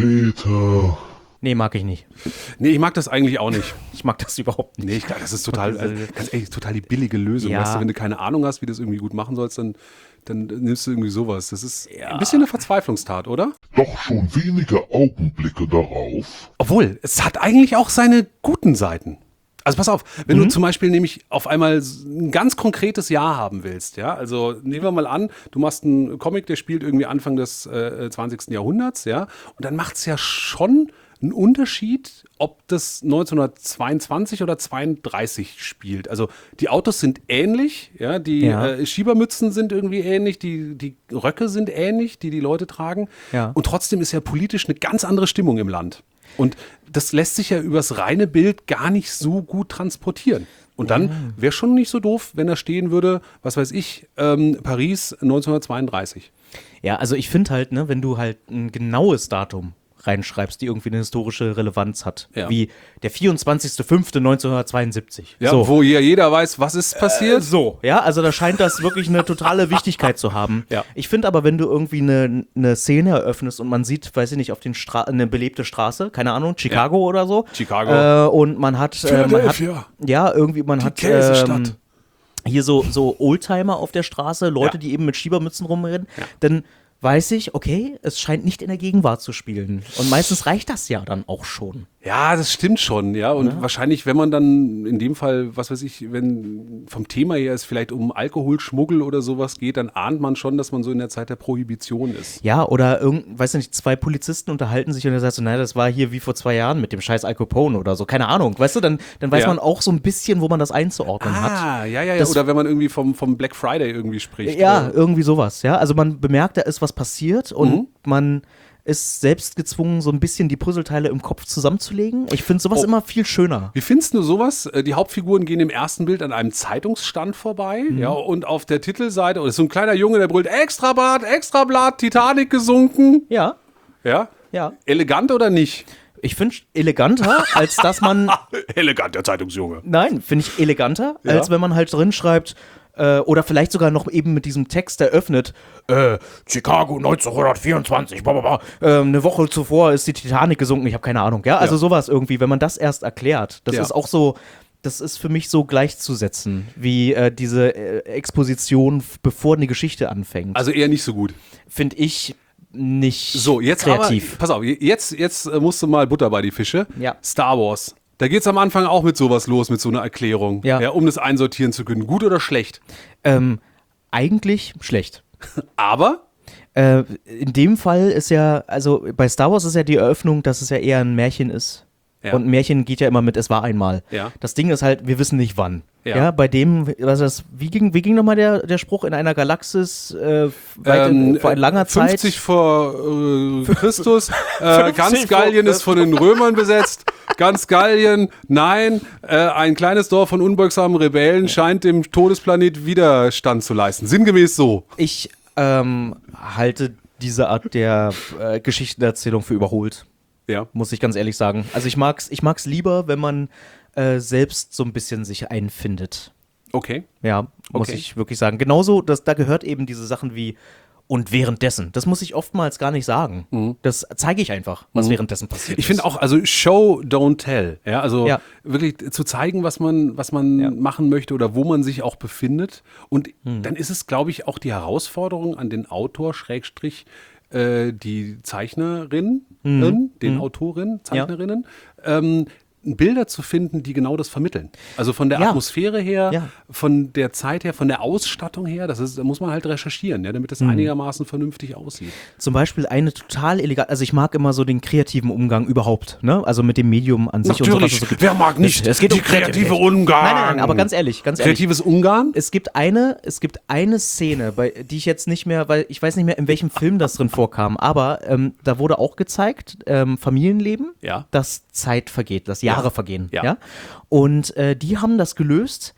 später.
Nee, mag ich nicht.
Nee, ich mag das eigentlich auch nicht.
Ich mag das überhaupt nicht.
Nee, ich glaube, das ist total, also, ganz ehrlich, total die billige Lösung.
Ja.
Weißt du, wenn du keine Ahnung hast, wie du das irgendwie gut machen sollst, dann, dann nimmst du irgendwie sowas. Das ist ein bisschen eine Verzweiflungstat, oder?
Doch schon wenige Augenblicke darauf.
Obwohl, es hat eigentlich auch seine guten Seiten. Also pass auf, wenn
Mhm.
du zum Beispiel nämlich auf einmal ein ganz konkretes Jahr haben willst, ja, also nehmen wir mal an, du machst einen Comic, der spielt irgendwie Anfang des äh, zwanzigsten Jahrhunderts, ja, und dann macht es ja schon einen Unterschied, ob das neunzehnhundertzweiundzwanzig oder zweiunddreißig spielt. Also die Autos sind ähnlich, ja, die
Ja.
äh, Schiebermützen sind irgendwie ähnlich, die, die Röcke sind ähnlich, die die Leute tragen.
Ja.
Und trotzdem ist ja politisch eine ganz andere Stimmung im Land. Und das lässt sich ja übers reine Bild gar nicht so gut transportieren. Und dann wäre schon nicht so doof, wenn da stehen würde, was weiß ich, ähm, Paris neunzehnhundertzweiunddreißig.
Ja, also ich finde halt, ne, wenn du halt ein genaues Datum reinschreibst, die irgendwie eine historische Relevanz hat,
Ja.
wie der vierundzwanzigster fünfter neunzehnhundertzweiundsiebzig.
Ja,
so.
wo ja jeder weiß, was ist passiert.
So, ja, also da scheint das wirklich eine totale Wichtigkeit zu haben.
Ja.
Ich finde aber, wenn du irgendwie eine, eine Szene eröffnest und man sieht, weiß ich nicht, auf den Stra eine belebte Straße, keine Ahnung, Chicago
Ja.
oder so.
Chicago.
Äh, und man hat, äh, man hat,
Philadelphia.
ja, irgendwie, man
Die
hat
Käsestadt.
ähm, hier so, so Oldtimer auf der Straße, Leute,
Ja.
die eben mit Schiebermützen rumrennen, dann weiß ich, okay, es scheint nicht in der Gegenwart zu spielen. Und meistens reicht das ja dann auch schon.
Ja, das stimmt schon, ja. Und wahrscheinlich, wenn man dann in dem Fall, was weiß ich, wenn vom Thema her es vielleicht um Alkoholschmuggel oder sowas geht, dann ahnt man schon, dass man so in der Zeit der Prohibition ist.
Ja, oder irgend, weiß nicht, zwei Polizisten unterhalten sich und er sagt so, naja, das war hier wie vor zwei Jahren mit dem scheiß Al Capone oder so, keine Ahnung, weißt du, dann, dann weiß
Ja.
man auch so ein bisschen, wo man das einzuordnen hat.
Ah, ja, ja, ja.
Das-
Oder wenn man irgendwie vom, vom Black Friday irgendwie spricht.
Ja,
Oder?
irgendwie sowas, ja. Also man bemerkt, da ist was passiert und man ist selbst gezwungen, so ein bisschen die Puzzleteile im Kopf zusammenzulegen. Ich finde sowas
Oh.
immer viel schöner.
Wie findest du sowas? Äh, Die Hauptfiguren gehen im ersten Bild an einem Zeitungsstand vorbei, ja, und auf der Titelseite, oder ist so ein kleiner Junge, der brüllt, Extrablatt, Extrablatt, Titanic gesunken.
Ja,
Ja?
ja.
Elegant oder nicht?
Ich finde eleganter, als dass man,
Elegant, der Zeitungsjunge.
nein, finde ich eleganter,
Ja.
als wenn man halt drin schreibt, äh, oder vielleicht sogar noch eben mit diesem Text eröffnet, äh, Chicago neunzehnhundertvierundzwanzig, bla, bla, bla, äh, eine Woche zuvor ist die Titanic gesunken, ich habe keine Ahnung, ja, also
Ja.
sowas irgendwie, wenn man das erst erklärt, das
Ja.
ist auch so, das ist für mich so gleichzusetzen, wie äh, diese äh, Exposition, f- bevor eine Geschichte anfängt,
Also eher nicht so gut.
finde ich nicht
So, jetzt
kreativ.
aber, pass auf, jetzt, jetzt äh, musst du mal Butter bei die Fische.
Ja.
Star Wars. Da geht's am Anfang auch mit sowas los, mit so einer Erklärung,
Ja.
um das einsortieren zu können. Gut oder schlecht?
ähm, eigentlich schlecht.
Aber,
Äh, in dem Fall ist ja, also bei Star Wars ist ja die Eröffnung, dass es ja eher ein Märchen ist.
Ja.
Und ein Märchen geht ja immer mit, es war einmal.
Ja.
Das Ding ist halt, wir wissen nicht wann.
Ja.
Ja, bei dem, was das, wie ging, wie ging nochmal der, der Spruch in einer Galaxis äh, weit in, vor langer
fünfzig
Zeit?
vor äh, Christus. Äh, ganz
fünfzig vor
Gallien ist von den Römern besetzt. Ganz Gallien, nein, äh, ein kleines Dorf von unbeugsamen Rebellen scheint dem Todesplanet Widerstand zu leisten. Sinngemäß so.
Ich ähm, halte diese Art der äh, Geschichtenerzählung für überholt.
Ja.
Muss ich ganz ehrlich sagen. Also ich mag's, ich mag's lieber, wenn man äh, selbst so ein bisschen sich einfindet.
Okay.
Ja, muss
Okay.
ich wirklich sagen. Genauso, dass, da gehört eben diese Sachen wie und währenddessen. Das muss ich oftmals gar nicht sagen. Das zeige ich einfach, was währenddessen passiert
Ich
ist.
finde auch, also Show, don't tell. Ja, also
Ja.
wirklich zu zeigen, was man, was man
Ja.
machen möchte oder wo man sich auch befindet. Und dann ist es, glaube ich, auch die Herausforderung an den Autor, Schrägstrich, äh, die Zeichnerin, den Autorin, Zeichnerinnen, ähm, Bilder zu finden, die genau das vermitteln. Also von der
Ja.
Atmosphäre her,
Ja.
von der Zeit her, von der Ausstattung her, das ist, da muss man halt recherchieren, ja, damit das einigermaßen vernünftig aussieht.
Zum Beispiel eine total elegant, also ich mag immer so den kreativen Umgang überhaupt, ne? Also mit dem Medium an sich und so. was es so gibt.
wer mag nicht
Es, es geht
die
um
kreative
Kreativität.
Umgang?
Nein, nein, nein, aber ganz ehrlich, ganz ehrlich.
Kreatives Ungarn?
Es gibt eine, es gibt eine Szene, bei, die ich jetzt nicht mehr, weil ich weiß nicht mehr, in welchem Film das drin vorkam, aber ähm, da wurde auch gezeigt, ähm, Familienleben,
Ja.
dass Zeit vergeht, dass Jahre
Ja.
vergehen.
Ja.
Ja. Und äh, die haben das gelöst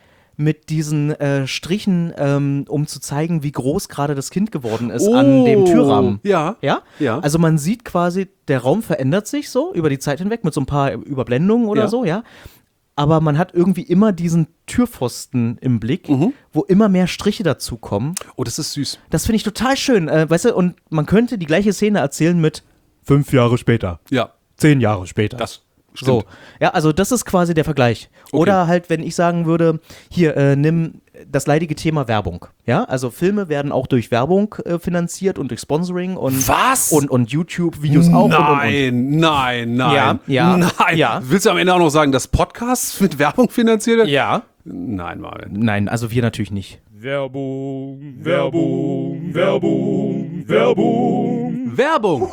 mit diesen äh, Strichen, ähm, um zu zeigen, wie groß gerade das Kind geworden ist
Oh,
an dem Türrahmen.
Ja.
Ja?
Ja.
Also man sieht quasi, der Raum verändert sich so über die Zeit hinweg mit so ein paar Überblendungen oder
Ja.
so, ja. Aber man hat irgendwie immer diesen Türpfosten im Blick,
Mhm.
wo immer mehr Striche dazukommen.
Oh, das ist süß.
Das finde ich total schön, äh, weißt du, und man könnte die gleiche Szene erzählen mit fünf Jahre später,
Ja,
zehn Jahre später.
das stimmt.
So, ja, also das ist quasi der Vergleich.
Okay.
Oder halt, wenn ich sagen würde, hier, äh, nimm das leidige Thema Werbung. Ja, also Filme werden auch durch Werbung äh, finanziert und durch Sponsoring und,
Was?
und, und YouTube-Videos auch. Und, und, und.
Nein, nein, nein.
Ja, ja,
Nein.
ja.
Willst du am Ende auch noch sagen, dass Podcasts mit Werbung finanziert werden?
Ja.
Nein, Marvin.
Nein, also wir natürlich nicht.
Werbung, Werbung, Werbung, Werbung.
Werbung.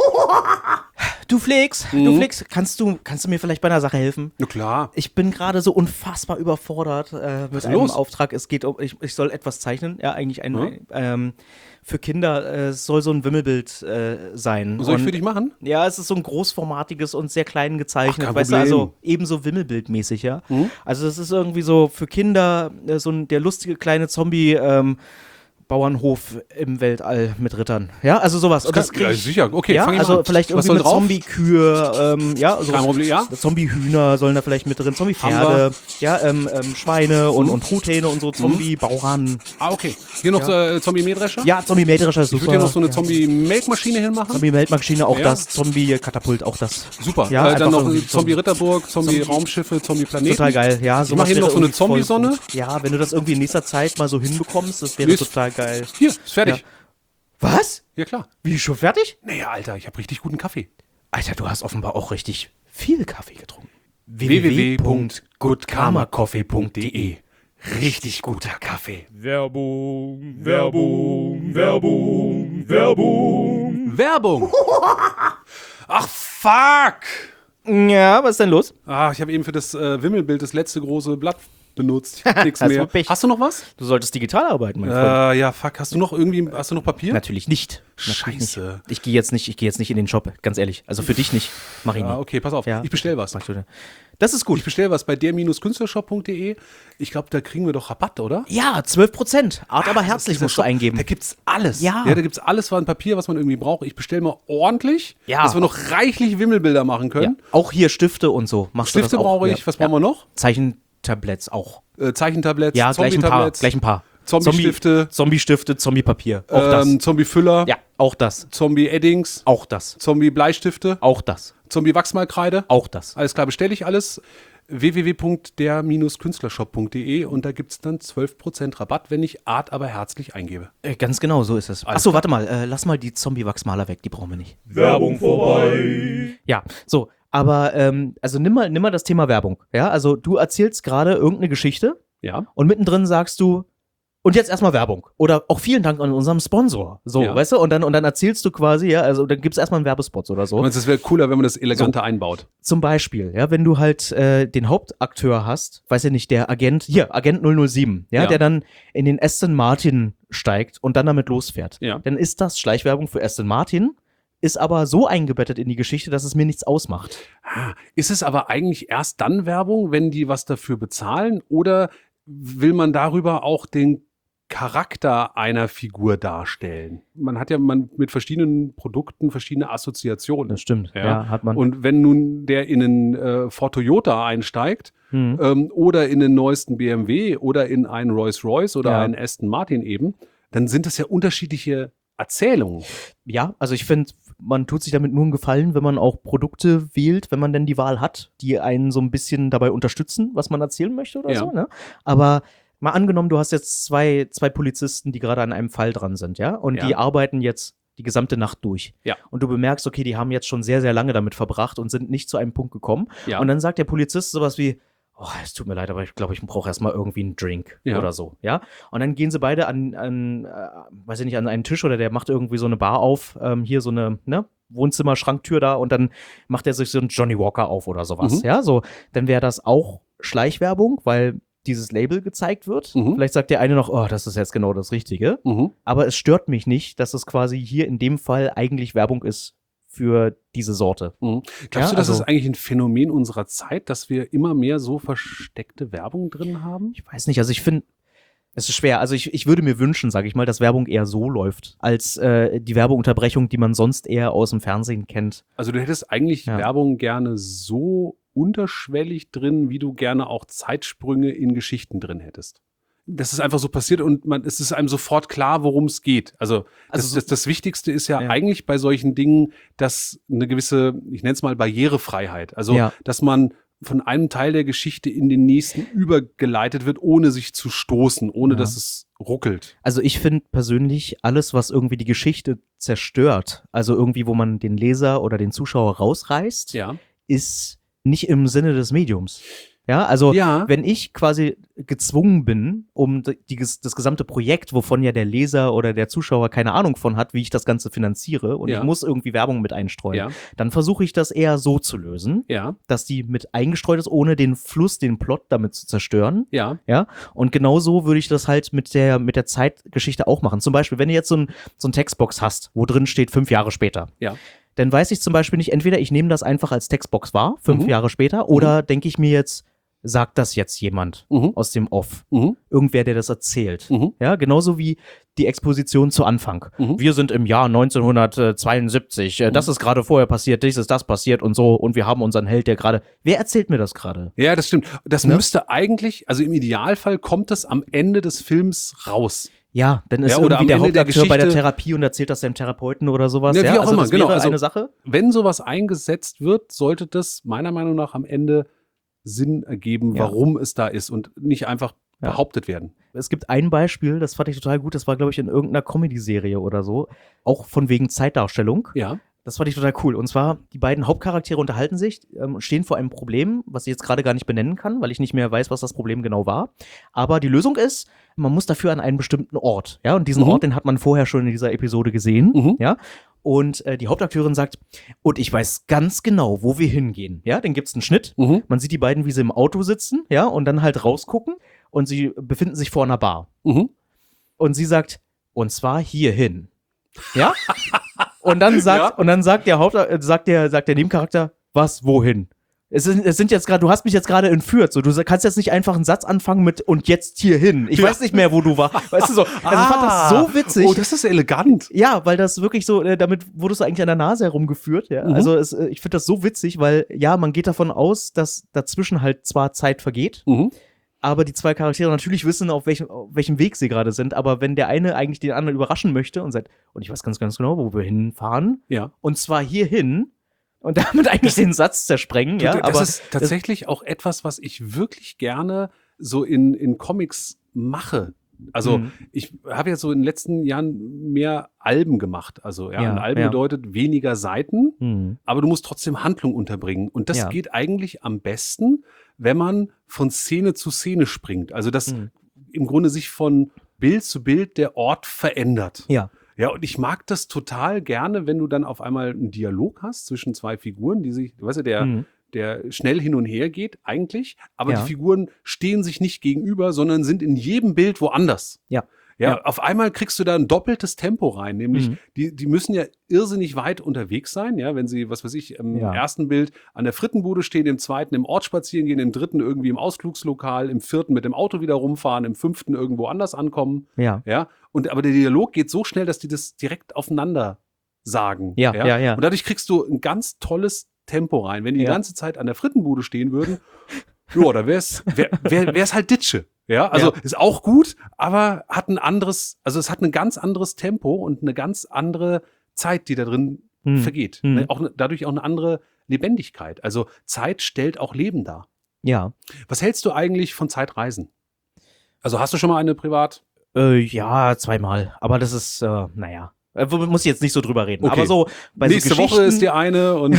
Du Flix, du Flix, kannst du, kannst du mir vielleicht bei einer Sache helfen?
Na klar.
Ich bin gerade so unfassbar überfordert äh, mit
ist
einem
los?
Auftrag. Es geht um, ich, ich soll etwas zeichnen. Ja, eigentlich ein,
Ja.
ein ähm, für Kinder äh, es soll so ein Wimmelbild äh, sein.
Soll ich
Und-
für dich machen?
Ja, es ist so ein großformatiges und sehr klein gezeichnet,
Ach, kein
weißt du,
Problem.
also ebenso Wimmelbildmäßig, ja. Also das ist irgendwie so für Kinder äh, so ein, der lustige kleine Zombie ähm, Bauernhof im Weltall mit Rittern. Ja, also sowas. Und
Das
krieg
ja,
ich-
sicher. Okay,
ja,
fang ich mal
also
an.
vielleicht
Was
irgendwie
soll
mit
drauf?
Zombie-Kühe, ähm, ja, also
Kein Problem, ja.
Zombie-Hühner sollen da vielleicht mit drin, Zombie-Pferde, ja, ähm, ähm, Schweine und, und Truthähne und so, Zombie-Bauern.
Ah, okay. Hier noch äh, Zombie-Mähdrescher?
Ja, Zombie-Mähdrescher ist
Ich
super.
würde hier noch so eine
ja.
Zombie-Melkmaschine hinmachen.
Zombie-Melkmaschine, auch
Ja.
das, Zombie-Katapult, auch das.
Super.
Ja,
äh, dann
einfach
noch
irgendwie
Zombie-Ritterburg, Zombie-Raumschiffe, Zombie-Planeten.
Total geil, ja.
Ich mache hier
wäre
noch so eine
irgendwie voll
Zombie-Sonne.
gut. Ja, wenn du das irgendwie in nächster Zeit mal so hinbekommst, das wäre
Nee, ist-
total geil.
Hier, ist fertig.
Ja. Was?
Ja, klar.
Wie, schon fertig?
Naja, Alter, ich habe richtig guten Kaffee.
Alter, du hast offenbar auch richtig viel Kaffee getrunken.
w w w punkt good karma coffee punkt d e. Richtig guter Kaffee.
Werbung, Werbung, Werbung, Werbung.
Werbung. Ach, fuck.
Ja, was ist denn los?
Ah, ich habe eben für das äh, Wimmelbild das letzte große Blatt benutzt. Ich hab nix
Hast
mehr.
du Pech.
Hast du noch was?
Du solltest digital arbeiten, mein Freund.
Äh, ja, fuck. Hast du noch irgendwie, hast du noch Papier?
Natürlich nicht. Natürlich
Scheiße.
Nicht. Ich gehe jetzt nicht, ich gehe jetzt nicht in den Shop, ganz ehrlich. Also für dich nicht. Mach ich nicht.
Ah, okay, pass auf.
Ja.
Ich bestell was.
Mach du. Das ist gut.
Ich bestell was bei der künstlershop punkt d e. Ich glaube, da kriegen wir doch Rabatt, oder?
Ja, zwölf Prozent. Art aber herzlich
Dieser
musst du
Shop,
eingeben.
Da gibt's alles.
Ja.
ja da gibt's alles an Papier, was man irgendwie braucht. Ich bestell mal ordentlich,
Ja.
dass wir noch reichlich Wimmelbilder machen
Ja.
können.
Auch hier Stifte und so. Machst
Stifte
du das auch?
brauche ich.
Ja.
Was brauchen wir noch?
Zeichentabletts auch.
Äh, Zeichentabletts,
Ja, gleich ein paar.
Zombie-Tabletts,
Gleich ein paar.
Zombie-Stifte.
Zombie-Stifte, Zombie-Papier. Auch
ähm,
das.
Zombie-Füller,
Ja, auch das.
Zombie-Eddings,
Auch das.
Zombie-Bleistifte,
Auch das.
Zombie-Wachsmalkreide.
Auch das.
Alles klar, bestelle ich alles. w w w punkt der künstlershop punkt d e und da gibt es dann zwölf Prozent Rabatt, wenn ich Art aber herzlich eingebe.
Äh, ganz genau, so ist es. Achso, warte mal. Äh, lass mal die Zombie-Wachsmaler weg. Die brauchen wir nicht.
Werbung vorbei.
Ja, so. Aber, ähm, also nimm mal, nimm mal das Thema Werbung. Ja, also du erzählst gerade irgendeine Geschichte
Ja.
und mittendrin sagst du, und jetzt erstmal Werbung. Oder auch vielen Dank an unserem Sponsor. So,
Ja.
weißt du? Und dann, und dann erzählst du quasi, ja, also dann gibt's erstmal einen Werbespot oder so.
Und es wäre cooler, wenn man das eleganter einbaut.
Zum Beispiel, ja, wenn du halt äh, den Hauptakteur hast, weiß ja nicht, der Agent, hier, Agent null null sieben, ja,
Ja.
der dann in den Aston Martin steigt und dann damit losfährt.
Ja.
Dann ist das Schleichwerbung für Aston Martin, ist aber so eingebettet in die Geschichte, dass es mir nichts ausmacht.
Ist es aber eigentlich erst dann Werbung, wenn die was dafür bezahlen, oder will man darüber auch den Charakter einer Figur darstellen? Man hat ja man mit verschiedenen Produkten verschiedene Assoziationen.
Das stimmt, ja,
Ja.
hat man.
Und wenn nun der in einen äh, Ford Toyota einsteigt
Hm.
ähm, oder in den neuesten B M W oder in einen Rolls-Royce oder
Ja.
einen Aston Martin eben, dann sind das ja unterschiedliche Erzählungen.
Ja, also ich finde, man tut sich damit nur einen Gefallen, wenn man auch Produkte wählt, wenn man denn die Wahl hat, die einen so ein bisschen dabei unterstützen, was man erzählen möchte oder
Ja.
so. Ne? Aber mal angenommen, du hast jetzt zwei, zwei Polizisten, die gerade an einem Fall dran sind, ja, und
Ja.
die arbeiten jetzt die gesamte Nacht durch.
Ja.
Und du bemerkst, okay, die haben jetzt schon sehr, sehr lange damit verbracht und sind nicht zu einem Punkt gekommen.
Ja.
Und dann sagt der Polizist sowas wie, oh, es tut mir leid, aber ich glaube, ich brauche erstmal irgendwie einen Drink
Ja.
oder so, ja. Und dann gehen sie beide an, an äh, weiß ich nicht, an einen Tisch oder der macht irgendwie so eine Bar auf, ähm, hier so eine, ne, Wohnzimmer-Schranktür da und dann macht er sich so einen Johnny Walker auf oder sowas,
Mhm.
ja, so. Dann wäre das auch Schleichwerbung, weil dieses Label gezeigt wird.
Mhm.
Vielleicht sagt der eine noch, oh, das ist jetzt genau das Richtige.
Mhm.
Aber es stört mich nicht, dass es quasi hier in dem Fall eigentlich Werbung ist für diese Sorte.
Mhm. Glaubst
Ja,
du, das
also-
ist eigentlich ein Phänomen unserer Zeit, dass wir immer mehr so versteckte Werbung drin haben?
Ich weiß nicht, also ich finde, Es ist schwer. Also ich, ich würde mir wünschen, sage ich mal, dass Werbung eher so läuft, als äh, die Werbeunterbrechung, die man sonst eher aus dem Fernsehen kennt.
Also du hättest eigentlich
Ja.
Werbung gerne so unterschwellig drin, wie du gerne auch Zeitsprünge in Geschichten drin hättest. Das ist einfach so passiert und man, es ist einem sofort klar, worum es geht. Also,
Also
das,
so-
das, das Wichtigste ist ja,
Ja.
eigentlich bei solchen Dingen, dass eine gewisse, ich nenne es mal Barrierefreiheit, also
Ja.
dass man von einem Teil der Geschichte in den nächsten übergeleitet wird, ohne sich zu stoßen, ohne
Ja.
dass es ruckelt.
Also ich finde persönlich, alles, was irgendwie die Geschichte zerstört, also irgendwie, wo man den Leser oder den Zuschauer rausreißt,
Ja.
ist nicht im Sinne des Mediums. Ja, also
Ja.
wenn ich quasi gezwungen bin, um die, das gesamte Projekt, wovon ja der Leser oder der Zuschauer keine Ahnung von hat, wie ich das Ganze finanziere und
Ja.
ich muss irgendwie Werbung mit einstreuen,
Ja.
dann versuche ich das eher so zu lösen,
Ja.
dass die mit eingestreut ist, ohne den Fluss, den Plot damit zu zerstören.
Ja.
Ja, und genau so würde ich das halt mit der, mit der Zeitgeschichte auch machen. Zum Beispiel, wenn du jetzt so ein, so ein Textbox hast, wo drin steht fünf Jahre später,
Ja.
dann weiß ich zum Beispiel nicht, entweder ich nehme das einfach als Textbox wahr, fünf
Mhm.
Jahre später, oder denke ich mir jetzt, sagt das jetzt jemand
Mhm.
aus dem Off?
Mhm.
Irgendwer, der das erzählt.
Mhm.
Ja, genauso wie die Exposition zu Anfang.
Mhm.
Wir sind im Jahr neunzehnhundertzweiundsiebzig, äh, das ist gerade vorher passiert, dies ist das passiert und so, und wir haben unseren Held, der gerade. Wer erzählt mir das gerade?
Ja, das stimmt. Das
Ne?
müsste eigentlich, also im Idealfall kommt das am Ende des Films raus.
Ja, dann ist
Ja, oder
irgendwie
am
der
Ende der
Hauptakteur bei der
Geschichte-
Therapie und erzählt das dem Therapeuten oder sowas.
Ja, wie
ja,
auch
also
immer,
das
genau,
wäre
also-
eine Sache.
Wenn sowas eingesetzt wird, sollte das meiner Meinung nach am Ende Sinn ergeben,
Ja.
warum es da ist und nicht einfach
Ja.
behauptet werden.
Es gibt ein Beispiel, das fand ich total gut, das war, glaube ich, in irgendeiner Comedy-Serie oder so, auch von wegen Zeitdarstellung.
Ja.
Das fand ich total cool. Und zwar, die beiden Hauptcharaktere unterhalten sich, ähm, stehen vor einem Problem, was ich jetzt gerade gar nicht benennen kann, weil ich nicht mehr weiß, was das Problem genau war. Aber die Lösung ist, man muss dafür an einen bestimmten Ort. Ja, und diesen
Mhm.
Ort, den hat man vorher schon in dieser Episode gesehen.
Mhm.
Ja. Und äh, die Hauptakteurin sagt, und ich weiß ganz genau, wo wir hingehen. Ja, dann gibt's einen Schnitt.
Mhm.
Man sieht die beiden, wie sie im Auto sitzen, ja, und dann halt rausgucken und sie befinden sich vor einer Bar.
Mhm.
Und sie sagt, und zwar hierhin. Ja? Und dann sagt,
Ja.
und dann sagt der Haupt, äh, sagt der, sagt der Nebencharakter, was, wohin? Es sind, es sind jetzt gerade, du hast mich jetzt gerade entführt, so, du kannst jetzt nicht einfach einen Satz anfangen mit und jetzt hierhin. Ich
Ja.
weiß nicht mehr, wo du warst. Weißt du so? Also ich fand das so witzig.
Oh, das ist elegant.
Ja, weil das wirklich so, äh, damit wurdest du eigentlich an der Nase herumgeführt. Ja?
Mhm.
Also es, äh, ich finde das so witzig, weil ja, man geht davon aus, dass dazwischen halt zwar Zeit vergeht,
Mhm.
aber die zwei Charaktere natürlich wissen, auf welchem, auf welchem Weg sie gerade sind. Aber wenn der eine eigentlich den anderen überraschen möchte und sagt, und ich weiß ganz, ganz genau, wo wir hinfahren,
Ja.
und zwar hierhin, und damit eigentlich den Satz zersprengen, ja.
das
aber
ist tatsächlich auch etwas, was ich wirklich gerne so in, in Comics mache. Also
Mhm.
ich habe jetzt so in den letzten Jahren mehr Alben gemacht. Also ja,
Ja,
ein Alben
ja.
bedeutet weniger Seiten,
Hm.
aber du musst trotzdem Handlung unterbringen. Und das
Ja.
geht eigentlich am besten, wenn man von Szene zu Szene springt. Also dass
Mhm.
im Grunde sich von Bild zu Bild der Ort verändert.
Ja.
Ja, und ich mag das total gerne, wenn du dann auf einmal einen Dialog hast zwischen zwei Figuren, die sich, weißt du, der,
Mhm.
der schnell hin und her geht eigentlich, aber
Ja.
die Figuren stehen sich nicht gegenüber, sondern sind in jedem Bild woanders.
Ja.
Ja,
Ja.
auf einmal kriegst du da ein doppeltes Tempo rein, nämlich
Mhm.
die, die müssen ja irrsinnig weit unterwegs sein, ja, wenn sie, was weiß ich, im
Ja.
ersten Bild an der Frittenbude stehen, im zweiten im Ort spazieren gehen, im dritten irgendwie im Ausflugslokal, im vierten mit dem Auto wieder rumfahren, im fünften irgendwo anders ankommen,
Ja.
ja, und aber der Dialog geht so schnell, dass die das direkt aufeinander sagen.
Ja, ja, ja.
Und dadurch kriegst du ein ganz tolles Tempo rein. Wenn die die
Ja.
ganze Zeit an der Frittenbude stehen würden, ja, da wär's, wär, wär, wär's halt Ditsche. Ja, also
Ja.
ist auch gut, aber hat ein anderes, also es hat ein ganz anderes Tempo und eine ganz andere Zeit, die da drin
Hm.
vergeht.
Hm.
Ne, Auch ne, dadurch auch eine andere Lebendigkeit. Also Zeit stellt auch Leben dar.
Ja.
Was hältst du eigentlich von Zeitreisen? Also hast du schon mal eine privat?
Äh, ja, zweimal. Aber das ist, äh, naja. Äh, muss ich jetzt nicht so drüber reden.
Okay.
Aber so bei
Nächste
so
Woche
Geschichten-
ist die eine und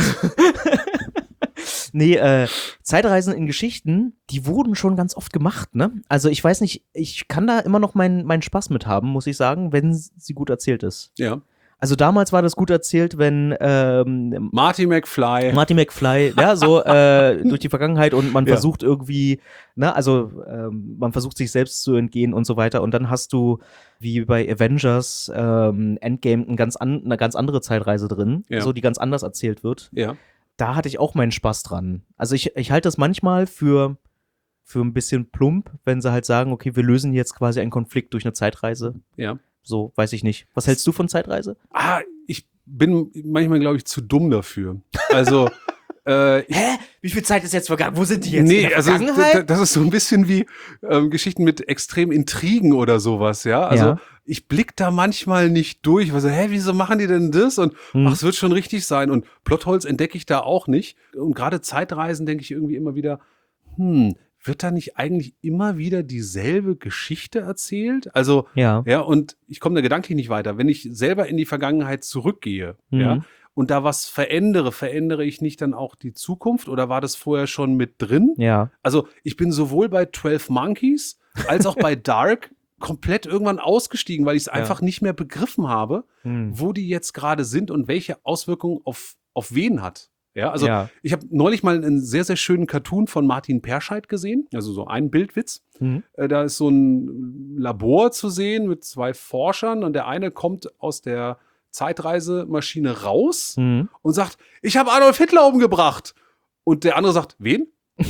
Nee, äh, Zeitreisen in Geschichten, die wurden schon ganz oft gemacht, ne? Also ich weiß nicht, ich kann da immer noch meinen meinen Spaß mit haben, muss ich sagen, wenn sie gut erzählt ist.
ja.
Also damals war das gut erzählt, wenn ähm,
Marty McFly.
Marty McFly, ja, so äh, durch die Vergangenheit und man
Ja.
versucht irgendwie, ne, also ähm, man versucht sich selbst zu entgehen und so weiter. Und dann hast du, wie bei Avengers ähm, Endgame, ein ganz an, eine ganz andere Zeitreise drin,
Ja.
so die ganz anders erzählt wird.
Ja.
Da hatte ich auch meinen Spaß dran. Also ich, ich halte das manchmal für für ein bisschen plump, wenn sie halt sagen, okay, wir lösen jetzt quasi einen Konflikt durch eine Zeitreise.
Ja.
So, weiß ich nicht. Was hältst du von Zeitreise?
Ah, ich bin manchmal, glaube ich, zu dumm dafür. Also, äh,
Hä? Wie viel Zeit ist jetzt vergangen? Wo sind die jetzt?
nee,
in der
also
Vergangenheit?
d- das ist so ein bisschen wie ähm, Geschichten mit extremen Intrigen oder sowas, ja. Also
Ja.
ich blick da manchmal nicht durch, weil so, hä, wieso machen die denn das? Und
Hm.
ach, es wird schon richtig sein. Und Plotholes entdecke ich da auch nicht. Und gerade Zeitreisen denke ich irgendwie immer wieder, hm, wird da nicht eigentlich immer wieder dieselbe Geschichte erzählt? Also,
Ja.
ja, und ich komme da gedanklich nicht weiter. Wenn ich selber in die Vergangenheit zurückgehe,
Mhm.
ja, und da was verändere, verändere ich nicht dann auch die Zukunft oder war das vorher schon mit drin?
Ja.
Also ich bin sowohl bei zwölf Monkeys als auch bei Dark komplett irgendwann ausgestiegen, weil ich es einfach nicht mehr begriffen habe,
Hm.
wo die jetzt gerade sind und welche Auswirkungen auf, auf wen hat. Ja, also
Ja.
ich habe neulich mal einen sehr, sehr schönen Cartoon von Martin Perscheid gesehen, also so ein Bildwitz.
Mhm.
Äh, Da ist so ein Labor zu sehen mit zwei Forschern und der eine kommt aus der Zeitreisemaschine raus
Mhm.
und sagt, ich habe Adolf Hitler umgebracht. Und der andere sagt, wen?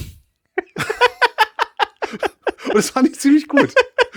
Und das fand ich ziemlich gut.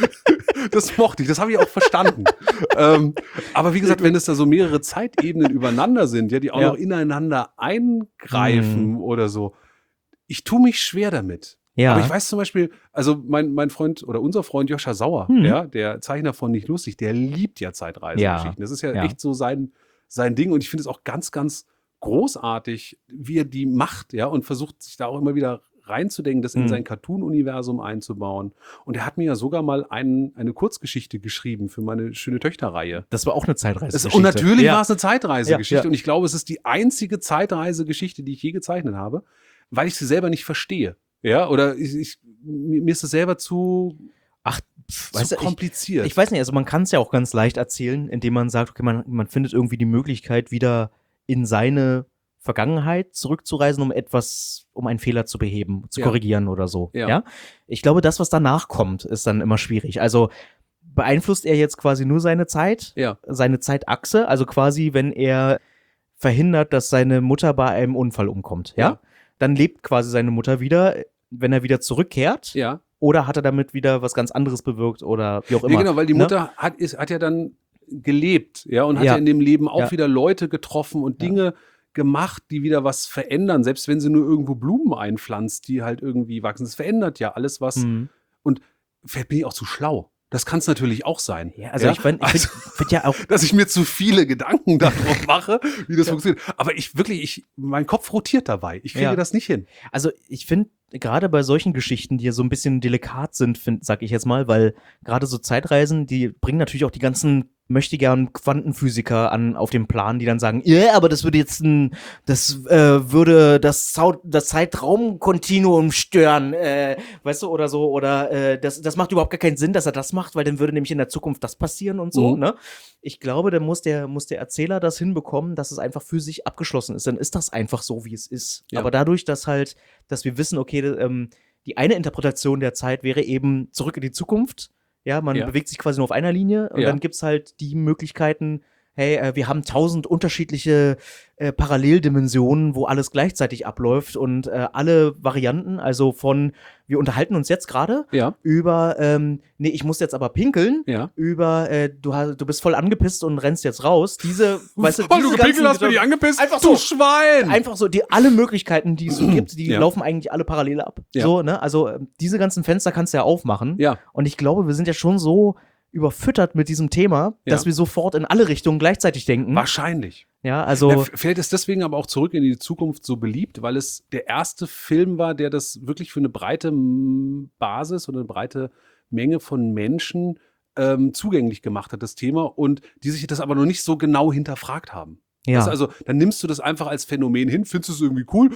Das mochte ich, das habe ich auch verstanden. ähm, aber wie gesagt, wenn es da so mehrere Zeitebenen übereinander sind, ja, die auch
Ja.
noch ineinander eingreifen
Mhm.
oder so, ich tue mich schwer damit.
Ja.
Aber ich weiß zum Beispiel, also mein, mein Freund oder unser Freund Joscha Sauer,
Mhm.
ja, der Zeichner von Nicht Lustig, der liebt ja Zeitreisegeschichten. Das ist ja,
Ja.
echt so sein, sein Ding und ich finde es auch ganz, ganz großartig, wie er die macht, ja, und versucht sich da auch immer wieder reinzudenken, das in
Mhm.
sein Cartoon-Universum einzubauen. Und er hat mir ja sogar mal ein, eine Kurzgeschichte geschrieben für meine schöne Töchter-Reihe.
Das war auch eine Zeitreise.
Das, und natürlich
ja.
war es eine Zeitreisegeschichte.
Ja, ja.
Und ich glaube, es ist die einzige Zeitreisegeschichte, die ich je gezeichnet habe, weil ich sie selber nicht verstehe. Ja, oder ich, ich, mir ist es selber zu,
Ach, pf,
zu
weißt du, ich,
kompliziert.
ich weiß nicht, also man kann es ja auch ganz leicht erzählen, indem man sagt, okay, man, man findet irgendwie die Möglichkeit, wieder in seine Vergangenheit zurückzureisen, um etwas, um einen Fehler zu beheben, zu
Ja.
korrigieren oder so.
Ja.
Ja. Ich glaube, das, was danach kommt, ist dann immer schwierig. Also beeinflusst er jetzt quasi nur seine Zeit,
ja,
seine Zeitachse, also quasi, wenn er verhindert, dass seine Mutter bei einem Unfall umkommt, ja?
Ja.
Dann lebt quasi seine Mutter wieder, wenn er wieder zurückkehrt.
ja.
Oder hat er damit wieder was ganz anderes bewirkt oder wie auch immer.
Nee, genau, weil die
ne?
Mutter hat, ist, hat ja dann gelebt, ja, und hat
Ja.
ja in dem Leben auch
Ja.
wieder Leute getroffen und
Ja.
Dinge gemacht, die wieder was verändern, selbst wenn sie nur irgendwo Blumen einpflanzt, die halt irgendwie wachsen. Das verändert ja alles was.
Mhm.
Und vielleicht bin ich auch zu schlau. Das kann es natürlich auch sein.
Ja, also ich finde
Also,
find, find ja auch,
dass ich mir zu viele Gedanken darauf mache, wie das funktioniert. Aber ich wirklich, ich, mein Kopf rotiert dabei. Ich kriege
Ja.
das nicht hin.
also ich finde gerade bei solchen Geschichten, die ja so ein bisschen delikat sind, find, sag ich jetzt mal, weil gerade so Zeitreisen, die bringen natürlich auch die ganzen möchtegern Quantenphysiker an auf den Plan, die dann sagen, ja, yeah, aber das würde jetzt ein, das äh, würde das, Zau das Zeitraumkontinuum stören, äh, weißt du, oder so, oder äh, das, das macht überhaupt gar keinen Sinn, dass er das macht, weil dann würde nämlich in der Zukunft das passieren und so,
Mhm.
ne? Ich glaube, dann muss der, muss der Erzähler das hinbekommen, dass es einfach für sich abgeschlossen ist. Dann ist das einfach so, wie es ist.
Ja.
Aber dadurch, dass halt, dass wir wissen, okay, ähm, die eine Interpretation der Zeit wäre eben zurück in die Zukunft. Ja, man
Ja.
bewegt sich quasi nur auf einer Linie und
Ja.
dann gibt's halt die Möglichkeiten, hey, äh, wir haben tausend unterschiedliche äh, Paralleldimensionen, wo alles gleichzeitig abläuft und äh, alle Varianten, also von wir unterhalten uns jetzt gerade
Ja,
über, ähm, nee, ich muss jetzt aber pinkeln,
ja.
über, äh, du, hast, du bist voll angepisst und rennst jetzt raus. Diese, weißt du,
Weil
diese
du gepinkelt
ganzen-
hast, bin ich angepisst.
Einfach
du
so.
Schwein!
Einfach so, die alle Möglichkeiten, die es so gibt, die
Ja.
laufen eigentlich alle parallel ab.
Ja.
So, ne? Also ähm, diese ganzen Fenster kannst du ja aufmachen.
Ja.
Und ich glaube, wir sind ja schon so überfüttert mit diesem Thema,
Ja.
dass wir sofort in alle Richtungen gleichzeitig denken.
Wahrscheinlich.
Ja, also
Ja, f- vielleicht ist deswegen aber auch Zurück in die Zukunft so beliebt, weil es der erste Film war, der das wirklich für eine breite M- Basis oder eine breite Menge von Menschen ähm, zugänglich gemacht hat, das Thema, und die sich das aber noch nicht so genau hinterfragt haben.
ja.
Das, also, dann nimmst du das einfach als Phänomen hin, findest es irgendwie cool,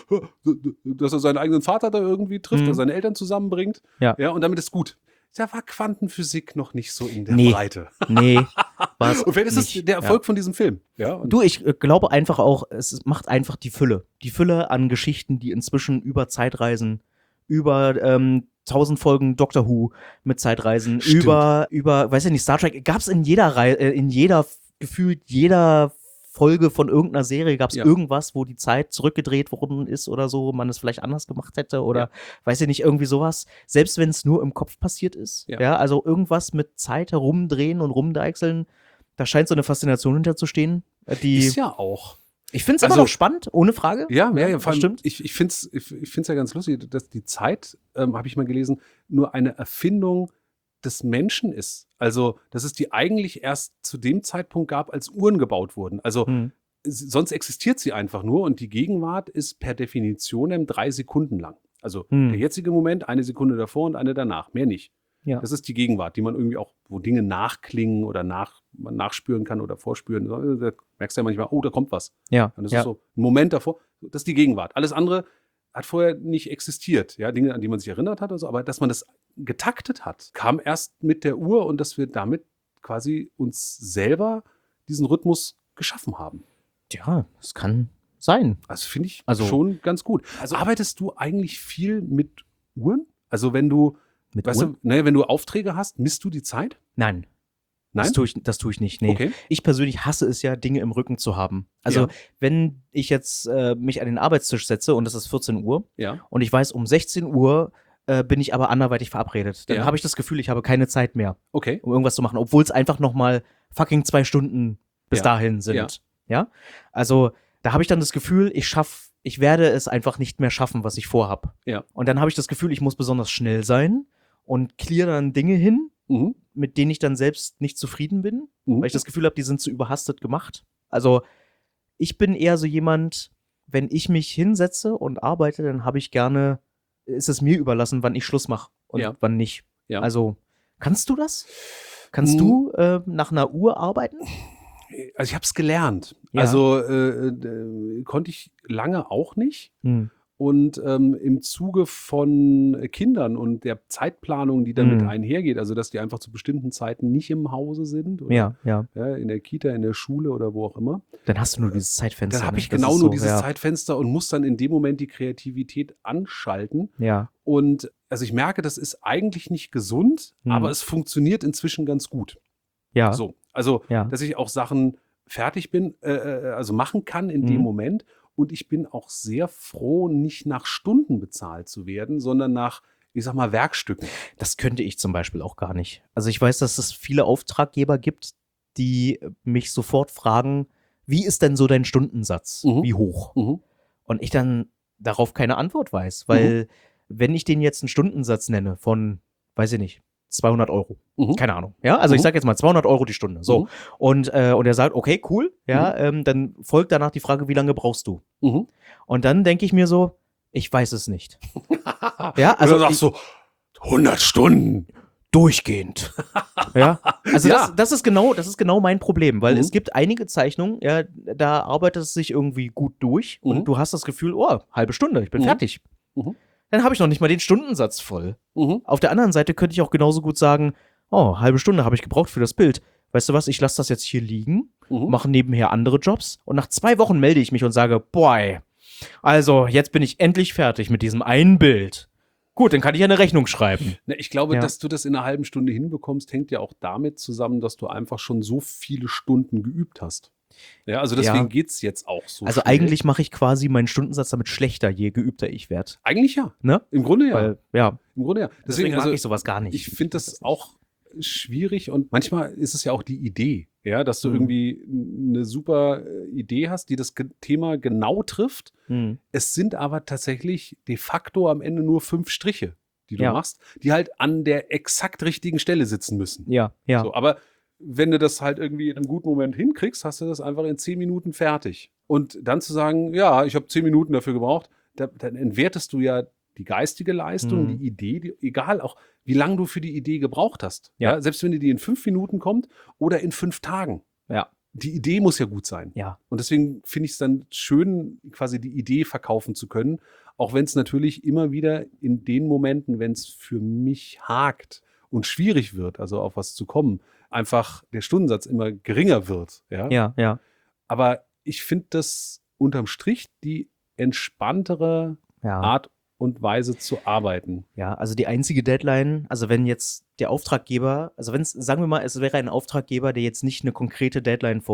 dass er seinen eigenen Vater da irgendwie trifft,
Mhm.
dass er seine Eltern zusammenbringt.
Ja.
Ja, und damit ist gut. Da war Quantenphysik noch nicht so in der
Nee.
Breite.
nee, war's
Und vielleicht ist das
nicht.
der Erfolg von diesem Film. Ja, und
Du, ich äh, glaube einfach auch, es ist- macht einfach die Fülle. Die Fülle an Geschichten, die inzwischen über Zeitreisen, über ähm, tausend Folgen Doctor Who mit Zeitreisen,
Stimmt.
über, über, weiß ich nicht, Star Trek, gab's in jeder Reihe, äh, in jeder, gefühlt jeder Folge von irgendeiner Serie gab es
Ja.
irgendwas, wo die Zeit zurückgedreht worden ist oder so, man es vielleicht anders gemacht hätte oder
Ja.
weiß ich nicht, irgendwie sowas. Selbst wenn es nur im Kopf passiert ist.
Ja.
Ja. Also irgendwas mit Zeit herumdrehen und rumdeichseln, da scheint so eine Faszination hinterzustehen. äh, Die,
Ist ja auch.
ich finde es
also-
immer noch spannend, ohne Frage.
Ja, ja, ja vor allem,
stimmt.
ich, ich finde es ich, ich find's ja ganz lustig, dass die Zeit, ähm, habe ich mal gelesen, nur eine Erfindung des Menschen ist. Also, dass es die eigentlich erst zu dem Zeitpunkt gab, als Uhren gebaut wurden. Also,
Hm.
s- sonst existiert sie einfach nur und die Gegenwart ist per Definition drei Sekunden lang. Also,
Hm.
der jetzige Moment, eine Sekunde davor und eine danach, mehr nicht.
Ja.
Das ist die Gegenwart, die man irgendwie auch, wo Dinge nachklingen oder nach, man nachspüren kann oder vorspüren. Da merkst du ja manchmal, oh, da kommt was.
Ja.
Und das
ja.
ist so ein Moment davor, das ist die Gegenwart. Alles andere hat vorher nicht existiert. Ja, Dinge, an die man sich erinnert hat oder so, aber dass man das getaktet hat, kam erst mit der Uhr und dass wir damit quasi uns selber diesen Rhythmus geschaffen haben.
ja, das kann sein.
Also finde ich
Also-
schon ganz gut. Also arbeitest du eigentlich viel mit Uhren? Also wenn du,
Mit
weißt
Uhren?
du, naja, wenn du Aufträge hast, misst du die Zeit?
Nein.
Nein?
Das tue ich, das tue ich nicht. Nee.
Okay.
Ich persönlich hasse es ja, Dinge im Rücken zu haben. Also,
Ja.
wenn ich jetzt äh, mich an den Arbeitstisch setze und es ist vierzehn Uhr
Ja.
und ich weiß, um sechzehn Uhr äh, bin ich aber anderweitig verabredet, dann
Ja.
habe ich das Gefühl, ich habe keine Zeit mehr,
Okay.
um irgendwas zu machen, obwohl es einfach nochmal fucking zwei Stunden bis
Ja.
dahin sind.
Ja.
Ja. Also, da habe ich dann das Gefühl, ich schaff, ich werde es einfach nicht mehr schaffen, was ich vorhab.
Ja.
Und dann habe ich das Gefühl, ich muss besonders schnell sein und clear dann Dinge hin,
Mhm.
mit denen ich dann selbst nicht zufrieden bin,
Mhm.
weil ich das Gefühl habe, die sind zu überhastet gemacht. Also ich bin eher so jemand, wenn ich mich hinsetze und arbeite, dann habe ich gerne, ist es mir überlassen, wann ich Schluss mache und
Ja.
wann nicht.
Ja.
Also kannst du das? Kannst
Mhm.
du äh, nach einer Uhr arbeiten?
Also ich habe es gelernt.
Ja.
Also äh, äh, konnte ich lange auch nicht.
Hm.
Und ähm, im Zuge von Kindern und der Zeitplanung, die damit
Mhm.
einhergeht, also dass die einfach zu bestimmten Zeiten nicht im Hause sind oder
Ja, ja.
ja, in der Kita, in der Schule oder wo auch immer,
Dann hast du nur dieses Zeitfenster.
dann habe
ne?
ich
Das
genau
ist
nur
so,
dieses
ja.
Zeitfenster und muss dann in dem Moment die Kreativität anschalten.
Ja.
Und also ich merke, das ist eigentlich nicht gesund,
Mhm.
aber es funktioniert inzwischen ganz gut.
Ja.
So, also
Ja.
dass ich auch Sachen fertig bin, äh, äh, also machen kann in dem
Mhm.
Moment. Und ich bin auch sehr froh, nicht nach Stunden bezahlt zu werden, sondern nach, ich sag mal, Werkstücken.
Das könnte ich zum Beispiel auch gar nicht. Also ich weiß, dass es viele Auftraggeber gibt, die mich sofort fragen, wie ist denn so dein Stundensatz?
Mhm.
Wie hoch?
Mhm.
Und ich dann darauf keine Antwort weiß, weil wenn ich den jetzt einen Stundensatz nenne von, weiß ich nicht, zweihundert Euro,
Mhm.
keine Ahnung, ja, also ich
Mhm.
sage jetzt mal zweihundert Euro die Stunde, so,
Mhm.
und, äh, und er sagt, okay, cool, ja, ähm, dann folgt danach die Frage, wie lange brauchst du?
Mhm.
Und dann denke ich mir so, ich weiß es nicht. Ja,
Also
also
oder
ich-
sagst du, hundert Stunden.
durchgehend. Ja, also
Ja.
Das, das ist genau, das ist genau mein Problem, weil
Mhm.
es gibt einige Zeichnungen, ja, da arbeitet es sich irgendwie gut durch
Mhm.
und du hast das Gefühl, oh, halbe Stunde, ich bin
Mhm.
fertig.
Mhm.
Dann habe ich noch nicht mal den Stundensatz voll.
Mhm.
Auf der anderen Seite könnte ich auch genauso gut sagen, oh, halbe Stunde habe ich gebraucht für das Bild. Weißt du was, ich lasse das jetzt hier liegen,
Mhm.
mache nebenher andere Jobs und nach zwei Wochen melde ich mich und sage, boy, also jetzt bin ich endlich fertig mit diesem einen Bild. Gut, dann kann ich eine Rechnung schreiben.
Na, ich glaube,
Ja.
dass du das in einer halben Stunde hinbekommst, hängt ja auch damit zusammen, dass du einfach schon so viele Stunden geübt hast. Ja, also deswegen
Ja.
geht's jetzt auch so.
Also
schnell.
eigentlich mache ich quasi meinen Stundensatz damit schlechter, je geübter ich werde.
Eigentlich ja.
Ne?
Im Grunde ja.
Weil, ja,
Im Grunde ja.
deswegen,
Deswegen,
mag
also,
ich sowas gar nicht.
ich finde das auch schwierig und manchmal ist es ja auch die Idee, ja, dass du
Mhm.
irgendwie eine super äh, Idee hast, die das Ge- Thema genau trifft.
Hm.
Es sind aber tatsächlich de facto am Ende nur fünf Striche, die du
Ja.
machst, die halt an der exakt richtigen Stelle sitzen müssen.
Ja, ja.
So, aber wenn du das halt irgendwie in einem guten Moment hinkriegst, hast du das einfach in zehn Minuten fertig. Und dann zu sagen, ja, ich habe zehn Minuten dafür gebraucht, da, dann entwertest du ja die geistige Leistung,
Mhm.
die Idee, die, egal auch, wie lange du für die Idee gebraucht hast.
Ja.
Ja. Selbst wenn die in fünf Minuten kommt oder in fünf Tagen.
Ja.
Die Idee muss ja gut sein.
Ja.
Und deswegen finde ich es dann schön, quasi die Idee verkaufen zu können, auch wenn es natürlich immer wieder in den Momenten, wenn es für mich hakt und schwierig wird, also auf was zu kommen, einfach der Stundensatz immer geringer wird. Ja.
Ja, ja.
Aber ich finde das unterm Strich die entspanntere
Ja.
Art und Weise zu arbeiten.
Ja, also die einzige Deadline, also wenn jetzt der Auftraggeber, also wenn es, sagen wir mal, es wäre ein Auftraggeber, der jetzt nicht eine konkrete Deadline vor,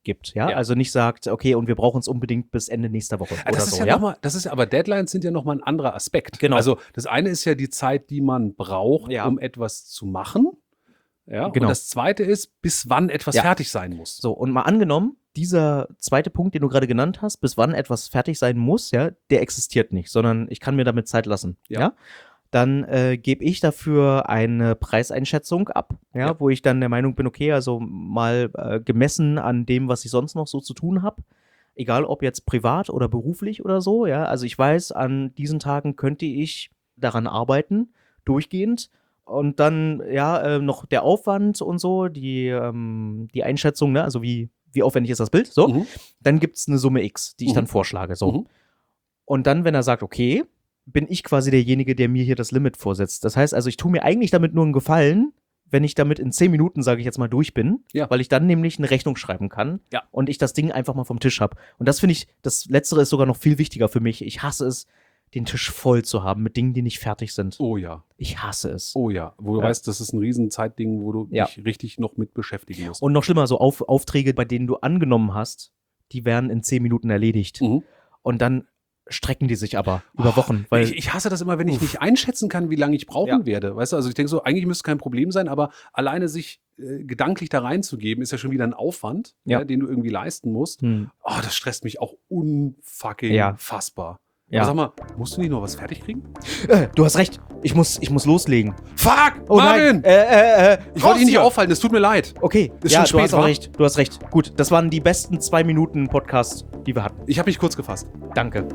gibt, ja?
Ja.
Also nicht sagt, okay, und wir brauchen es unbedingt bis Ende nächster Woche
Ja,
oder
das ist
so,
ja,
ja?
noch mal, das ist aber Deadlines sind ja nochmal ein anderer Aspekt.
Genau.
Also das eine ist ja die Zeit, die man braucht,
Ja.
um etwas zu machen. Ja.
Genau.
Und das zweite ist, bis wann etwas
Ja.
fertig sein muss.
So, und mal angenommen, dieser zweite Punkt, den du gerade genannt hast, bis wann etwas fertig sein muss, ja, der existiert nicht, sondern ich kann mir damit Zeit lassen, ja.
Ja.
Dann äh, gebe ich dafür eine Preiseinschätzung ab, ja,
Ja.
wo ich dann der Meinung bin, okay, also mal äh, gemessen an dem, was ich sonst noch so zu tun habe, egal ob jetzt privat oder beruflich oder so, ja, also ich weiß, an diesen Tagen könnte ich daran arbeiten, durchgehend. Und dann, ja, äh, noch der Aufwand und so, die, ähm, die Einschätzung, ne, also wie, wie aufwendig ist das Bild, so.
Mhm.
Dann gibt es eine Summe X, die ich
Mhm.
dann vorschlage, so.
Mhm.
Und dann, wenn er sagt, okay, bin ich quasi derjenige, der mir hier das Limit vorsetzt. Das heißt also, ich tue mir eigentlich damit nur einen Gefallen, wenn ich damit in zehn Minuten, sage ich jetzt mal, durch bin,
Ja.
weil ich dann nämlich eine Rechnung schreiben kann
Ja.
und ich das Ding einfach mal vom Tisch habe. Und das finde ich, das Letztere ist sogar noch viel wichtiger für mich. Ich hasse es, den Tisch voll zu haben mit Dingen, die nicht fertig sind.
Oh ja.
Ich hasse es.
Oh ja. Wo du
Ja.
weißt, das ist ein Riesenzeitding, wo du
Ja.
dich richtig noch mit beschäftigen musst.
Und noch schlimmer, so Auf, Aufträge, bei denen du angenommen hast, die werden in zehn Minuten erledigt.
Mhm.
Und dann strecken die sich aber über Wochen. Weil,
ich, ich hasse das immer, wenn ich
Uff.
nicht einschätzen kann, wie lange ich brauchen
Ja.
werde. Weißt du, also ich denke so, eigentlich müsste kein Problem sein, aber alleine sich äh, gedanklich da reinzugeben, ist ja schon wieder ein Aufwand,
Ja.
ja, den du irgendwie leisten musst.
hm,
Oh, das stresst mich auch unfucking
Ja.
fassbar.
Ja.
Aber sag mal, musst du nicht noch was fertig kriegen?
äh, du hast recht, ich muss, ich muss loslegen.
Fuck!
Oh
Marvin!
nein! Äh, äh, äh,
Ich wollte dich nicht
raus hier!
auffallen, es tut mir leid.
Okay,
Ist
ja,
schon
du
spät,
hast auch
wa?
recht, du hast recht. Gut, das waren die besten zwei Minuten Podcast, die wir hatten.
Ich habe mich kurz gefasst.
Danke.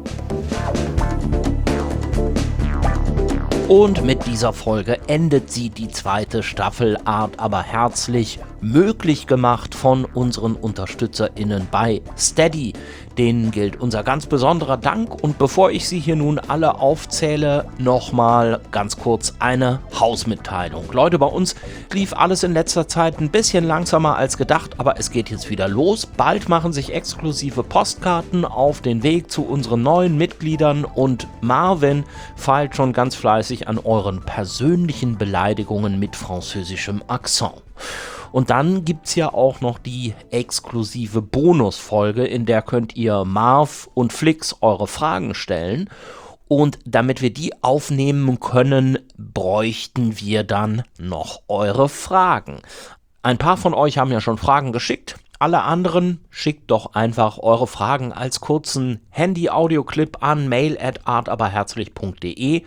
Und mit dieser Folge endet sie die zweite Staffel Art aber herzlich, möglich gemacht von unseren UnterstützerInnen bei Steady. Denen gilt unser ganz besonderer Dank. Und bevor ich sie hier nun alle aufzähle, nochmal ganz kurz eine Hausmitteilung. Leute, bei uns lief alles in letzter Zeit ein bisschen langsamer als gedacht, aber es geht jetzt wieder los. Bald machen sich exklusive Postkarten auf den Weg zu unseren neuen Mitgliedern und Marvin feilt schon ganz fleißig an euren persönlichen Beleidigungen mit französischem Akzent. Und dann gibt's ja auch noch die exklusive Bonusfolge, in der könnt ihr Marv und Flix eure Fragen stellen. Und damit wir die aufnehmen können, bräuchten wir dann noch eure Fragen. Ein paar von euch haben ja schon Fragen geschickt. Alle anderen schickt doch einfach eure Fragen als kurzen Handy-Audio-Clip an mail at artaberherzlich punkt de.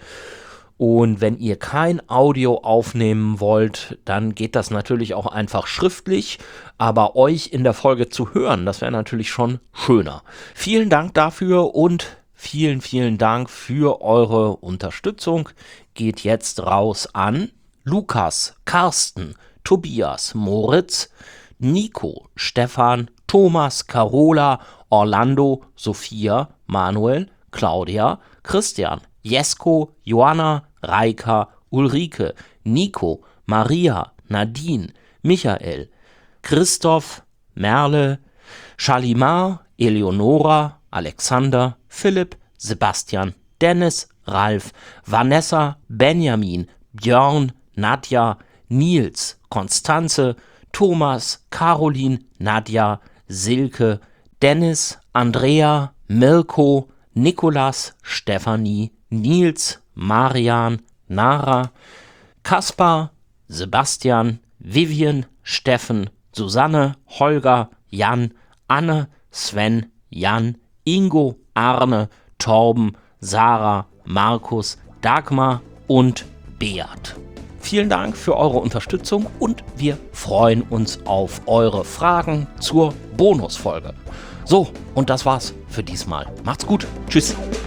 Und wenn ihr kein Audio aufnehmen wollt, dann geht das natürlich auch einfach schriftlich. Aber euch in der Folge zu hören, das wäre natürlich schon schöner. Vielen Dank dafür und vielen, vielen Dank für eure Unterstützung. Geht jetzt raus an Lukas, Carsten, Tobias, Moritz, Nico, Stefan, Thomas, Carola, Orlando, Sophia, Manuel, Claudia, Christian, Jesko, Joanna, Reika, Ulrike, Nico, Maria, Nadine, Michael, Christoph, Merle, Shalimar, Eleonora, Alexander, Philipp, Sebastian, Dennis, Ralf, Vanessa, Benjamin, Björn, Nadja, Nils, Konstanze, Thomas, Caroline, Nadja, Silke, Dennis, Andrea, Mirko, Nikolas, Stefanie, Nils, Marian, Nara, Kaspar, Sebastian, Vivian, Steffen, Susanne, Holger, Jan, Anne, Sven, Jan, Ingo, Arne, Torben, Sarah, Markus, Dagmar und Beat. Vielen Dank für eure Unterstützung und wir freuen uns auf eure Fragen zur Bonusfolge. So, und das war's für diesmal. Macht's gut. Tschüss.